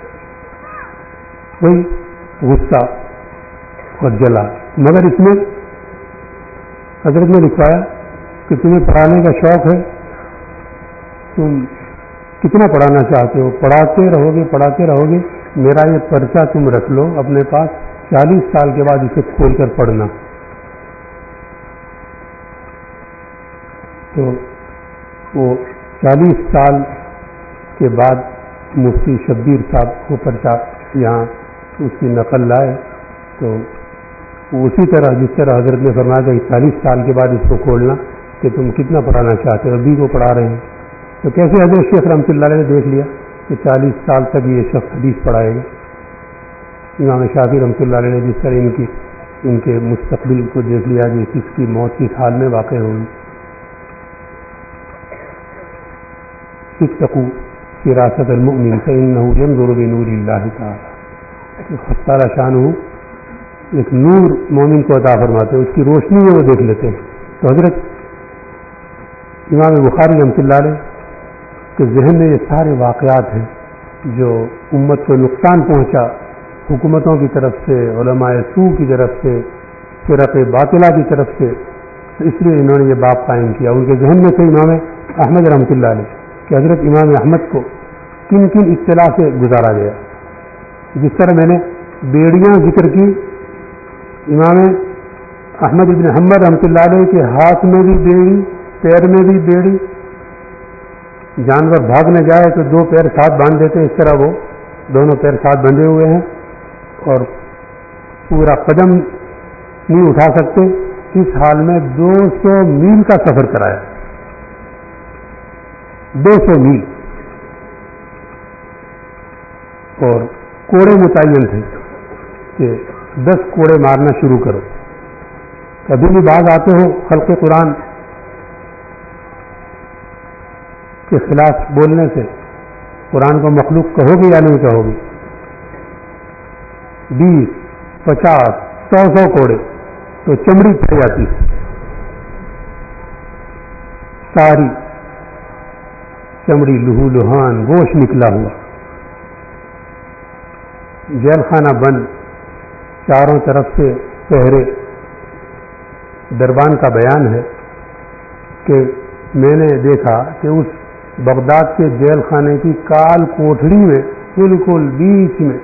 وہی غصہ اور جلا. مگر اس میں حضرت نے لکھوایا کہ تمہیں پڑھانے کا شوق ہے، تم کتنا پڑھانا چاہتے ہو، پڑھاتے رہو گے. میرا یہ پرچہ تم رکھ لو اپنے پاس، 40 سال کے بعد اسے کھول کر پڑھنا. تو وہ 40 سال کے بعد مفتی شبیر صاحب وہ پرچہ یہاں اس کی نقل لائے. تو اسی طرح جس طرح حضرت نے فرمایا کہ 40 سال کے بعد اس کو کھولنا کہ تم کتنا پڑھانا چاہتے ہو، ابھی کو پڑھا رہے ہیں. تو کیسے حضرت شیخ رحمۃ اللہ علیہ نے دیکھ لیا کہ 40 سال تک یہ شخص حدیث پڑھائے گا. امام شافعی رحمۃ اللہ علیہ نے جس طرح ان کے مستقبل کو دیکھ لیا کہ اس کی موت کس حال میں واقع ہوگی. اتقوا فراست المؤمن فإنه ينظر بنور اللہ تعالی. خطارہ شانہ ایک نور مومن کو عطا فرماتے ہیں، اس کی روشنی میں وہ دیکھ لیتے ہیں. تو حضرت امام بخاری رحمۃ اللہ علیہ کے ذہن میں یہ سارے واقعات ہیں جو امت کو نقصان پہنچا، حکومتوں کی طرف سے، علماء سوء کی طرف سے، فرق باطلہ کی طرف سے. تو اس لیے انہوں نے یہ باب قائم کیا. ان کے ذہن میں سے امام احمد رحمۃ اللہ علیہ کہ حضرت امام احمد کو کن کن اطلاع سے گزارا گیا. جس طرح میں نے بیڑیاں ذکر کی، امام احمد بن حنبل رحمۃ اللہ علیہ کے ہاتھ میں بھی بیڑی، پیر میں بھی بیڑی. جانور بھاگنے جائے تو 2 پیر ساتھ باندھ دیتے ہیں، اس طرح وہ دونوں پیر ساتھ بندھے ہوئے ہیں اور پورا قدم نہیں اٹھا سکتے. اس حال میں 200 میل کا سفر کرایا. 200 میل. اور کوڑے متعین تھے کہ 10 کوڑے مارنا شروع کرو. کبھی بھی باز آتے ہو خلق قرآن کے خلاف بولنے سے، قرآن کو مخلوق کہو گے یا نہیں کہو گے؟ 20 50 100 کوڑے تو چمڑی پھٹ جاتی، ساری چمڑی لہو لہان، گوشت نکلا ہوا. جیل خانہ بند، چاروں طرف سے پہرے. دربان کا بیان ہے کہ میں نے دیکھا کہ اس بغداد کے جیل خانے کی کال کوٹڑی میں بالکل بیچ میں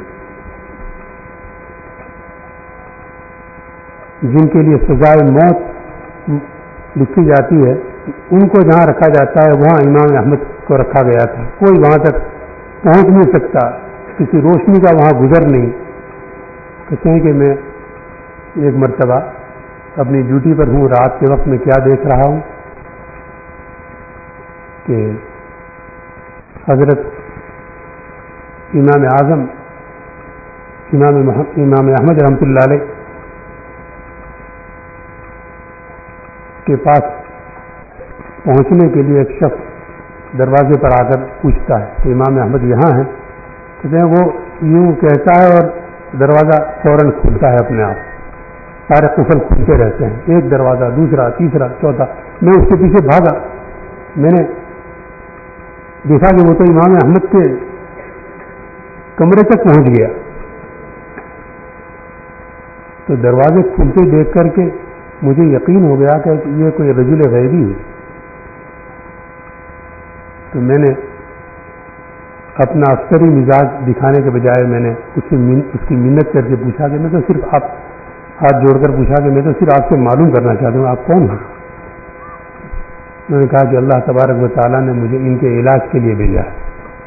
جن کے لیے سزائے موت لکھی جاتی ہے، ان کو جہاں رکھا جاتا ہے وہاں امام احمد کو رکھا گیا تھا. کوئی وہاں تک پہنچ نہیں سکتا، کسی روشنی کا وہاں گزر نہیں. کہتے ہیں کہ میں ایک مرتبہ اپنی ڈیوٹی پر ہوں، رات کے وقت میں کیا دیکھ رہا ہوں کہ حضرت امام اعظم امام احمد رحمۃ اللہ علیہ کے پاس پہنچنے کے لیے ایک شخص دروازے پر آ کر پوچھتا ہے کہ امام احمد یہاں ہیں؟ کہتے ہیں وہ یوں کہتا ہے اور دروازہ فوراً کھلتا ہے اپنے آپ، سارے قفل کھلتے رہتے ہیں، ایک دروازہ، دوسرا، تیسرا، چوتھا۔ میں اس کے پیچھے بھاگا، میں نے دیکھا کہ وہ تو امام احمد کے کمرے تک پہنچ گیا۔ تو دروازے کھلتے دیکھ کر کے مجھے یقین ہو گیا کہ یہ کوئی رجل غیبی ہے۔ تو میں نے اپنا عسکری مزاج دکھانے کے بجائے میں نے اس کی منت کر کے پوچھا کہ میں تو صرف آپ ہاتھ جوڑ کر پوچھا کہ میں تو صرف آپ سے معلوم کرنا چاہتا ہوں آپ کون ہیں؟ میں نے کہا کہ اللہ تبارک و تعالیٰ نے مجھے ان کے علاج کے لیے بھیجا ہے،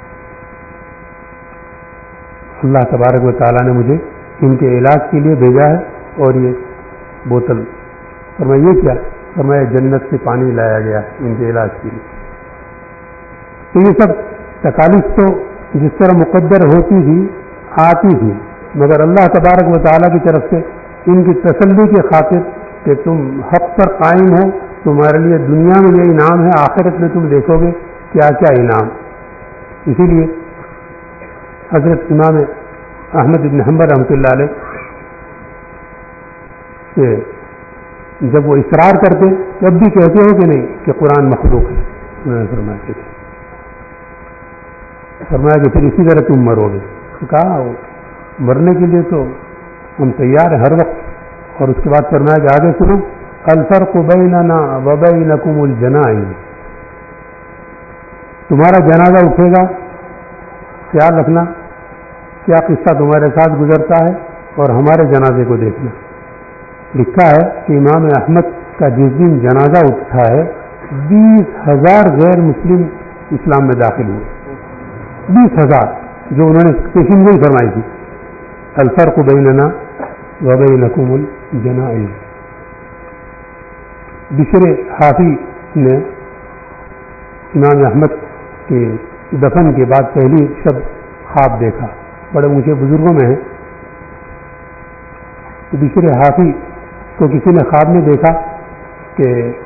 اللہ تبارک و تعالیٰ نے مجھے ان کے علاج کے لیے بھیجا ہے۔ اور یہ بوتل، فرمایا یہ کیا؟ فرمایا جنت سے پانی لایا گیا ان کے علاج کے لیے۔ تو یہ سب تکالیف تو جس طرح مقدر ہوتی تھی آتی تھی، مگر اللہ تبارک و تعالیٰ کی طرف سے ان کی تسلی کی خاطر کہ تم حق پر قائم ہو، تمہارے لیے دنیا میں یہ انعام ہے، آخرت میں تم دیکھو گے کیا کیا انعام۔ اسی لیے حضرت امام احمد بن حنبل رحمۃ اللہ علیہ کہ جب وہ اصرار کرتے تب بھی کہتے ہو کہ نہیں کہ قرآن مخلوق ہے، انہوں نے فرمایا کہ پھر اسی طرح تم مرو گے۔ تو کہا مرنے کے لیے تو ہم تیار ہیں ہر وقت۔ اور اس کے بعد فرمایا کہ آگے سنو، الفرق بیننا وبینکم الجنائز، تمہارا جنازہ اٹھے گا، خیال رکھنا کیا قصہ تمہارے ساتھ گزرتا ہے، اور ہمارے جنازے کو دیکھنا۔ لکھا ہے کہ امام احمد کا جس دن جنازہ اٹھا ہے 20,000 غیر مسلم اسلام میں داخل ہوئے، 20,000، جو انہوں نے پیشین گوئی فرمائی تھی، الفرق بیننا وبینکم الجنائز۔ بشر حافی نے امام احمد کے دفن کے بعد پہلی شب خواب دیکھا، بڑے اونچے بزرگوں میں ہیں۔ تو بشر حافی کو کسی نے خواب میں دیکھا کہ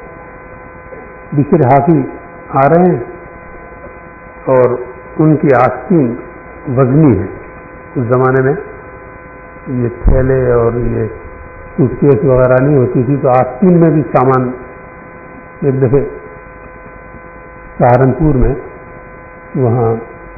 بشر حافی آ رہے ہیں اور ان کی آستین وزنی ہے۔ اس زمانے میں یہ تھیلے اور یہ سوٹ کیس وغیرہ نہیں ہوتی تھی، تو آستین میں بھی سامان۔ ایک دفعہ سہارنپور میں وہاں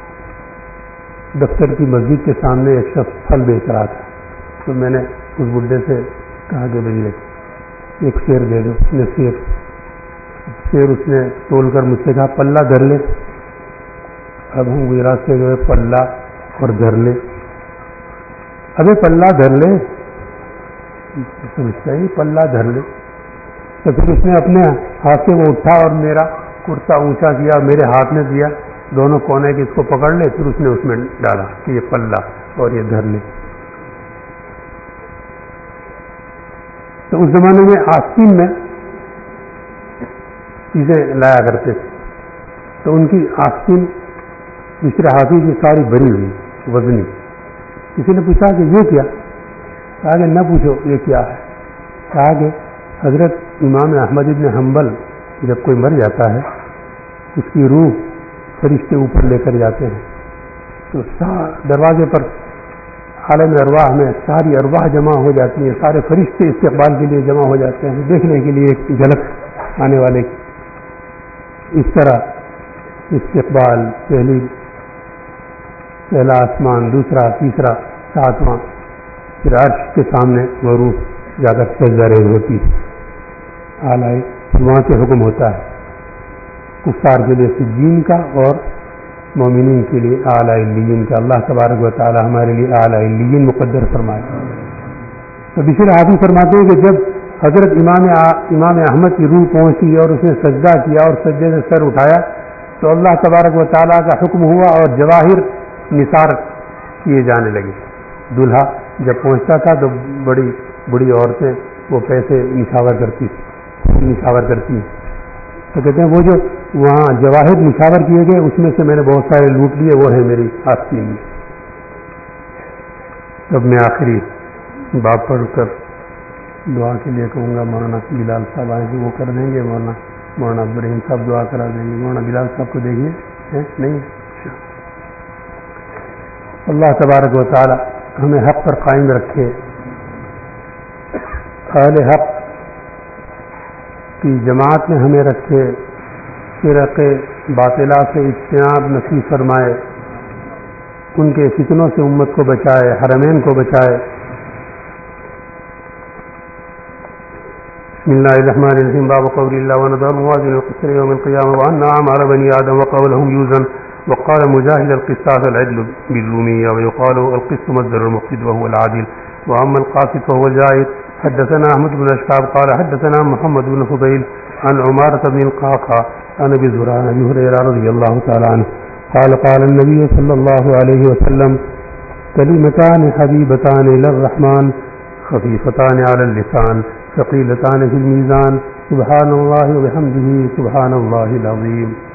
دفتر کی مسجد کے سامنے ایک شخص پھل بیچ رہا تھا، تو میں نے اس بڈھے سے کہا کہ بھائی ایک سیر دے دو۔ اس نے سیر اس نے تول کر مجھ سے کہا پلہ دھر لے۔ اب ہم گجرات سے جو ہے پلہ اور دھر لے، ابھی پلہ دھر لے، سمجھتا ہے پلہ دھر لے۔ تو پھر اس نے اپنے ہاتھ سے وہ اٹھا اور میرا کرتا اونچا کیا، میرے ہاتھ میں دیا، دونوں کونے کے اس کو پکڑ لے، پھر اس نے اس میں ڈالا کہ یہ پلہ اور یہ دھر لے۔ تو اس زمانے میں آستین میں چیزیں لایا کرتے تھے، تو ان کی آستین بشر حافی کی ساری بھری ہوئی وزنی۔ کسی نے پوچھا کہ یہ کیا؟ کہا کہ نہ پوچھو یہ کیا ہے۔ کہا کہ حضرت امام احمد بن حنبل جب کوئی مر جاتا ہے اس کی روح فرشتے اوپر لے کر جاتے ہیں، تو دروازے پر عالم ارواح میں ساری ارواح جمع ہو جاتی ہیں، سارے فرشتے استقبال کے لیے جمع ہو جاتے ہیں، دیکھنے کے لیے ایک جھلک آنے والے کی۔ اس طرح استقبال، پہلا آسمان، دوسرا، تیسرا، ساتواں، پھر عرش کے سامنے وہ روح جا کر سجدہ ریز ہوتی ہے، اعلیٰ وہاں سے حکم ہوتا ہے کفار کے لیے سجین کا اور مومنین کے لیے اعلیٰ علیین کا۔ اللہ تبارک و تعالی ہمارے لیے اعلیٰ علیین مقدر فرمائے۔ تو بشر حافی فرماتے ہیں کہ جب حضرت امام احمد کی روح پہنچی اور اس نے سجدہ کیا اور سجدے سے سر اٹھایا تو اللہ تبارک و تعالیٰ کا حکم ہوا اور جواہر نثار کیے جانے لگے۔ دولہا جب پہنچتا تھا تو بڑی بڑی عورتیں وہ پیسے نچھاور کرتی ہیں. تو کہتے ہیں وہ جو وہاں جواہر نچھاور کیے گئے اس میں سے میں نے بہت سارے لوٹ لیے، وہ ہے میری آستین میں. تب میں آخری باب پڑھ کر دعا کے لیے کہوں گا. مولانا بلال صاحب آئیں گے، وہ کر دیں گے. مولانا عبدالرحیم صاحب دعا کرا دیں گے. مولانا بلال صاحب کو دیکھیے نہیں. اللہ تبارک و تعالی ہمیں حق پر قائم رکھے، اہل حق کی جماعت میں ہمیں رکھے، فرق باطلہ سے اجتناب نصیب فرمائے، ان کے فتنوں سے امت کو بچائے، حرمین کو بچائے. بسم اللہ الرحمن الرحیم. باب قول اللہ ونضع الموازین القسط یوم القیامة وأن أعمال بني آدم وقولهم يوزن. وقال مجاهد القسطاس العدل بالرومية ويقال القسط مصدر المقسط وهو العادل وأما القاسط فهو الجائر. حدثنا أحمد بن أشعب قال حدثنا محمد بن فضيل عن عمارة بن القعقاع عن أبي هريرة رضي الله تعالى عنه قال قال النبي صلى الله عليه وسلم كلمتان حبيبتان إلى الرحمن خفيفتان على اللسان ثقيلتان في الميزان سبحان الله وبحمده سبحان الله العظيم.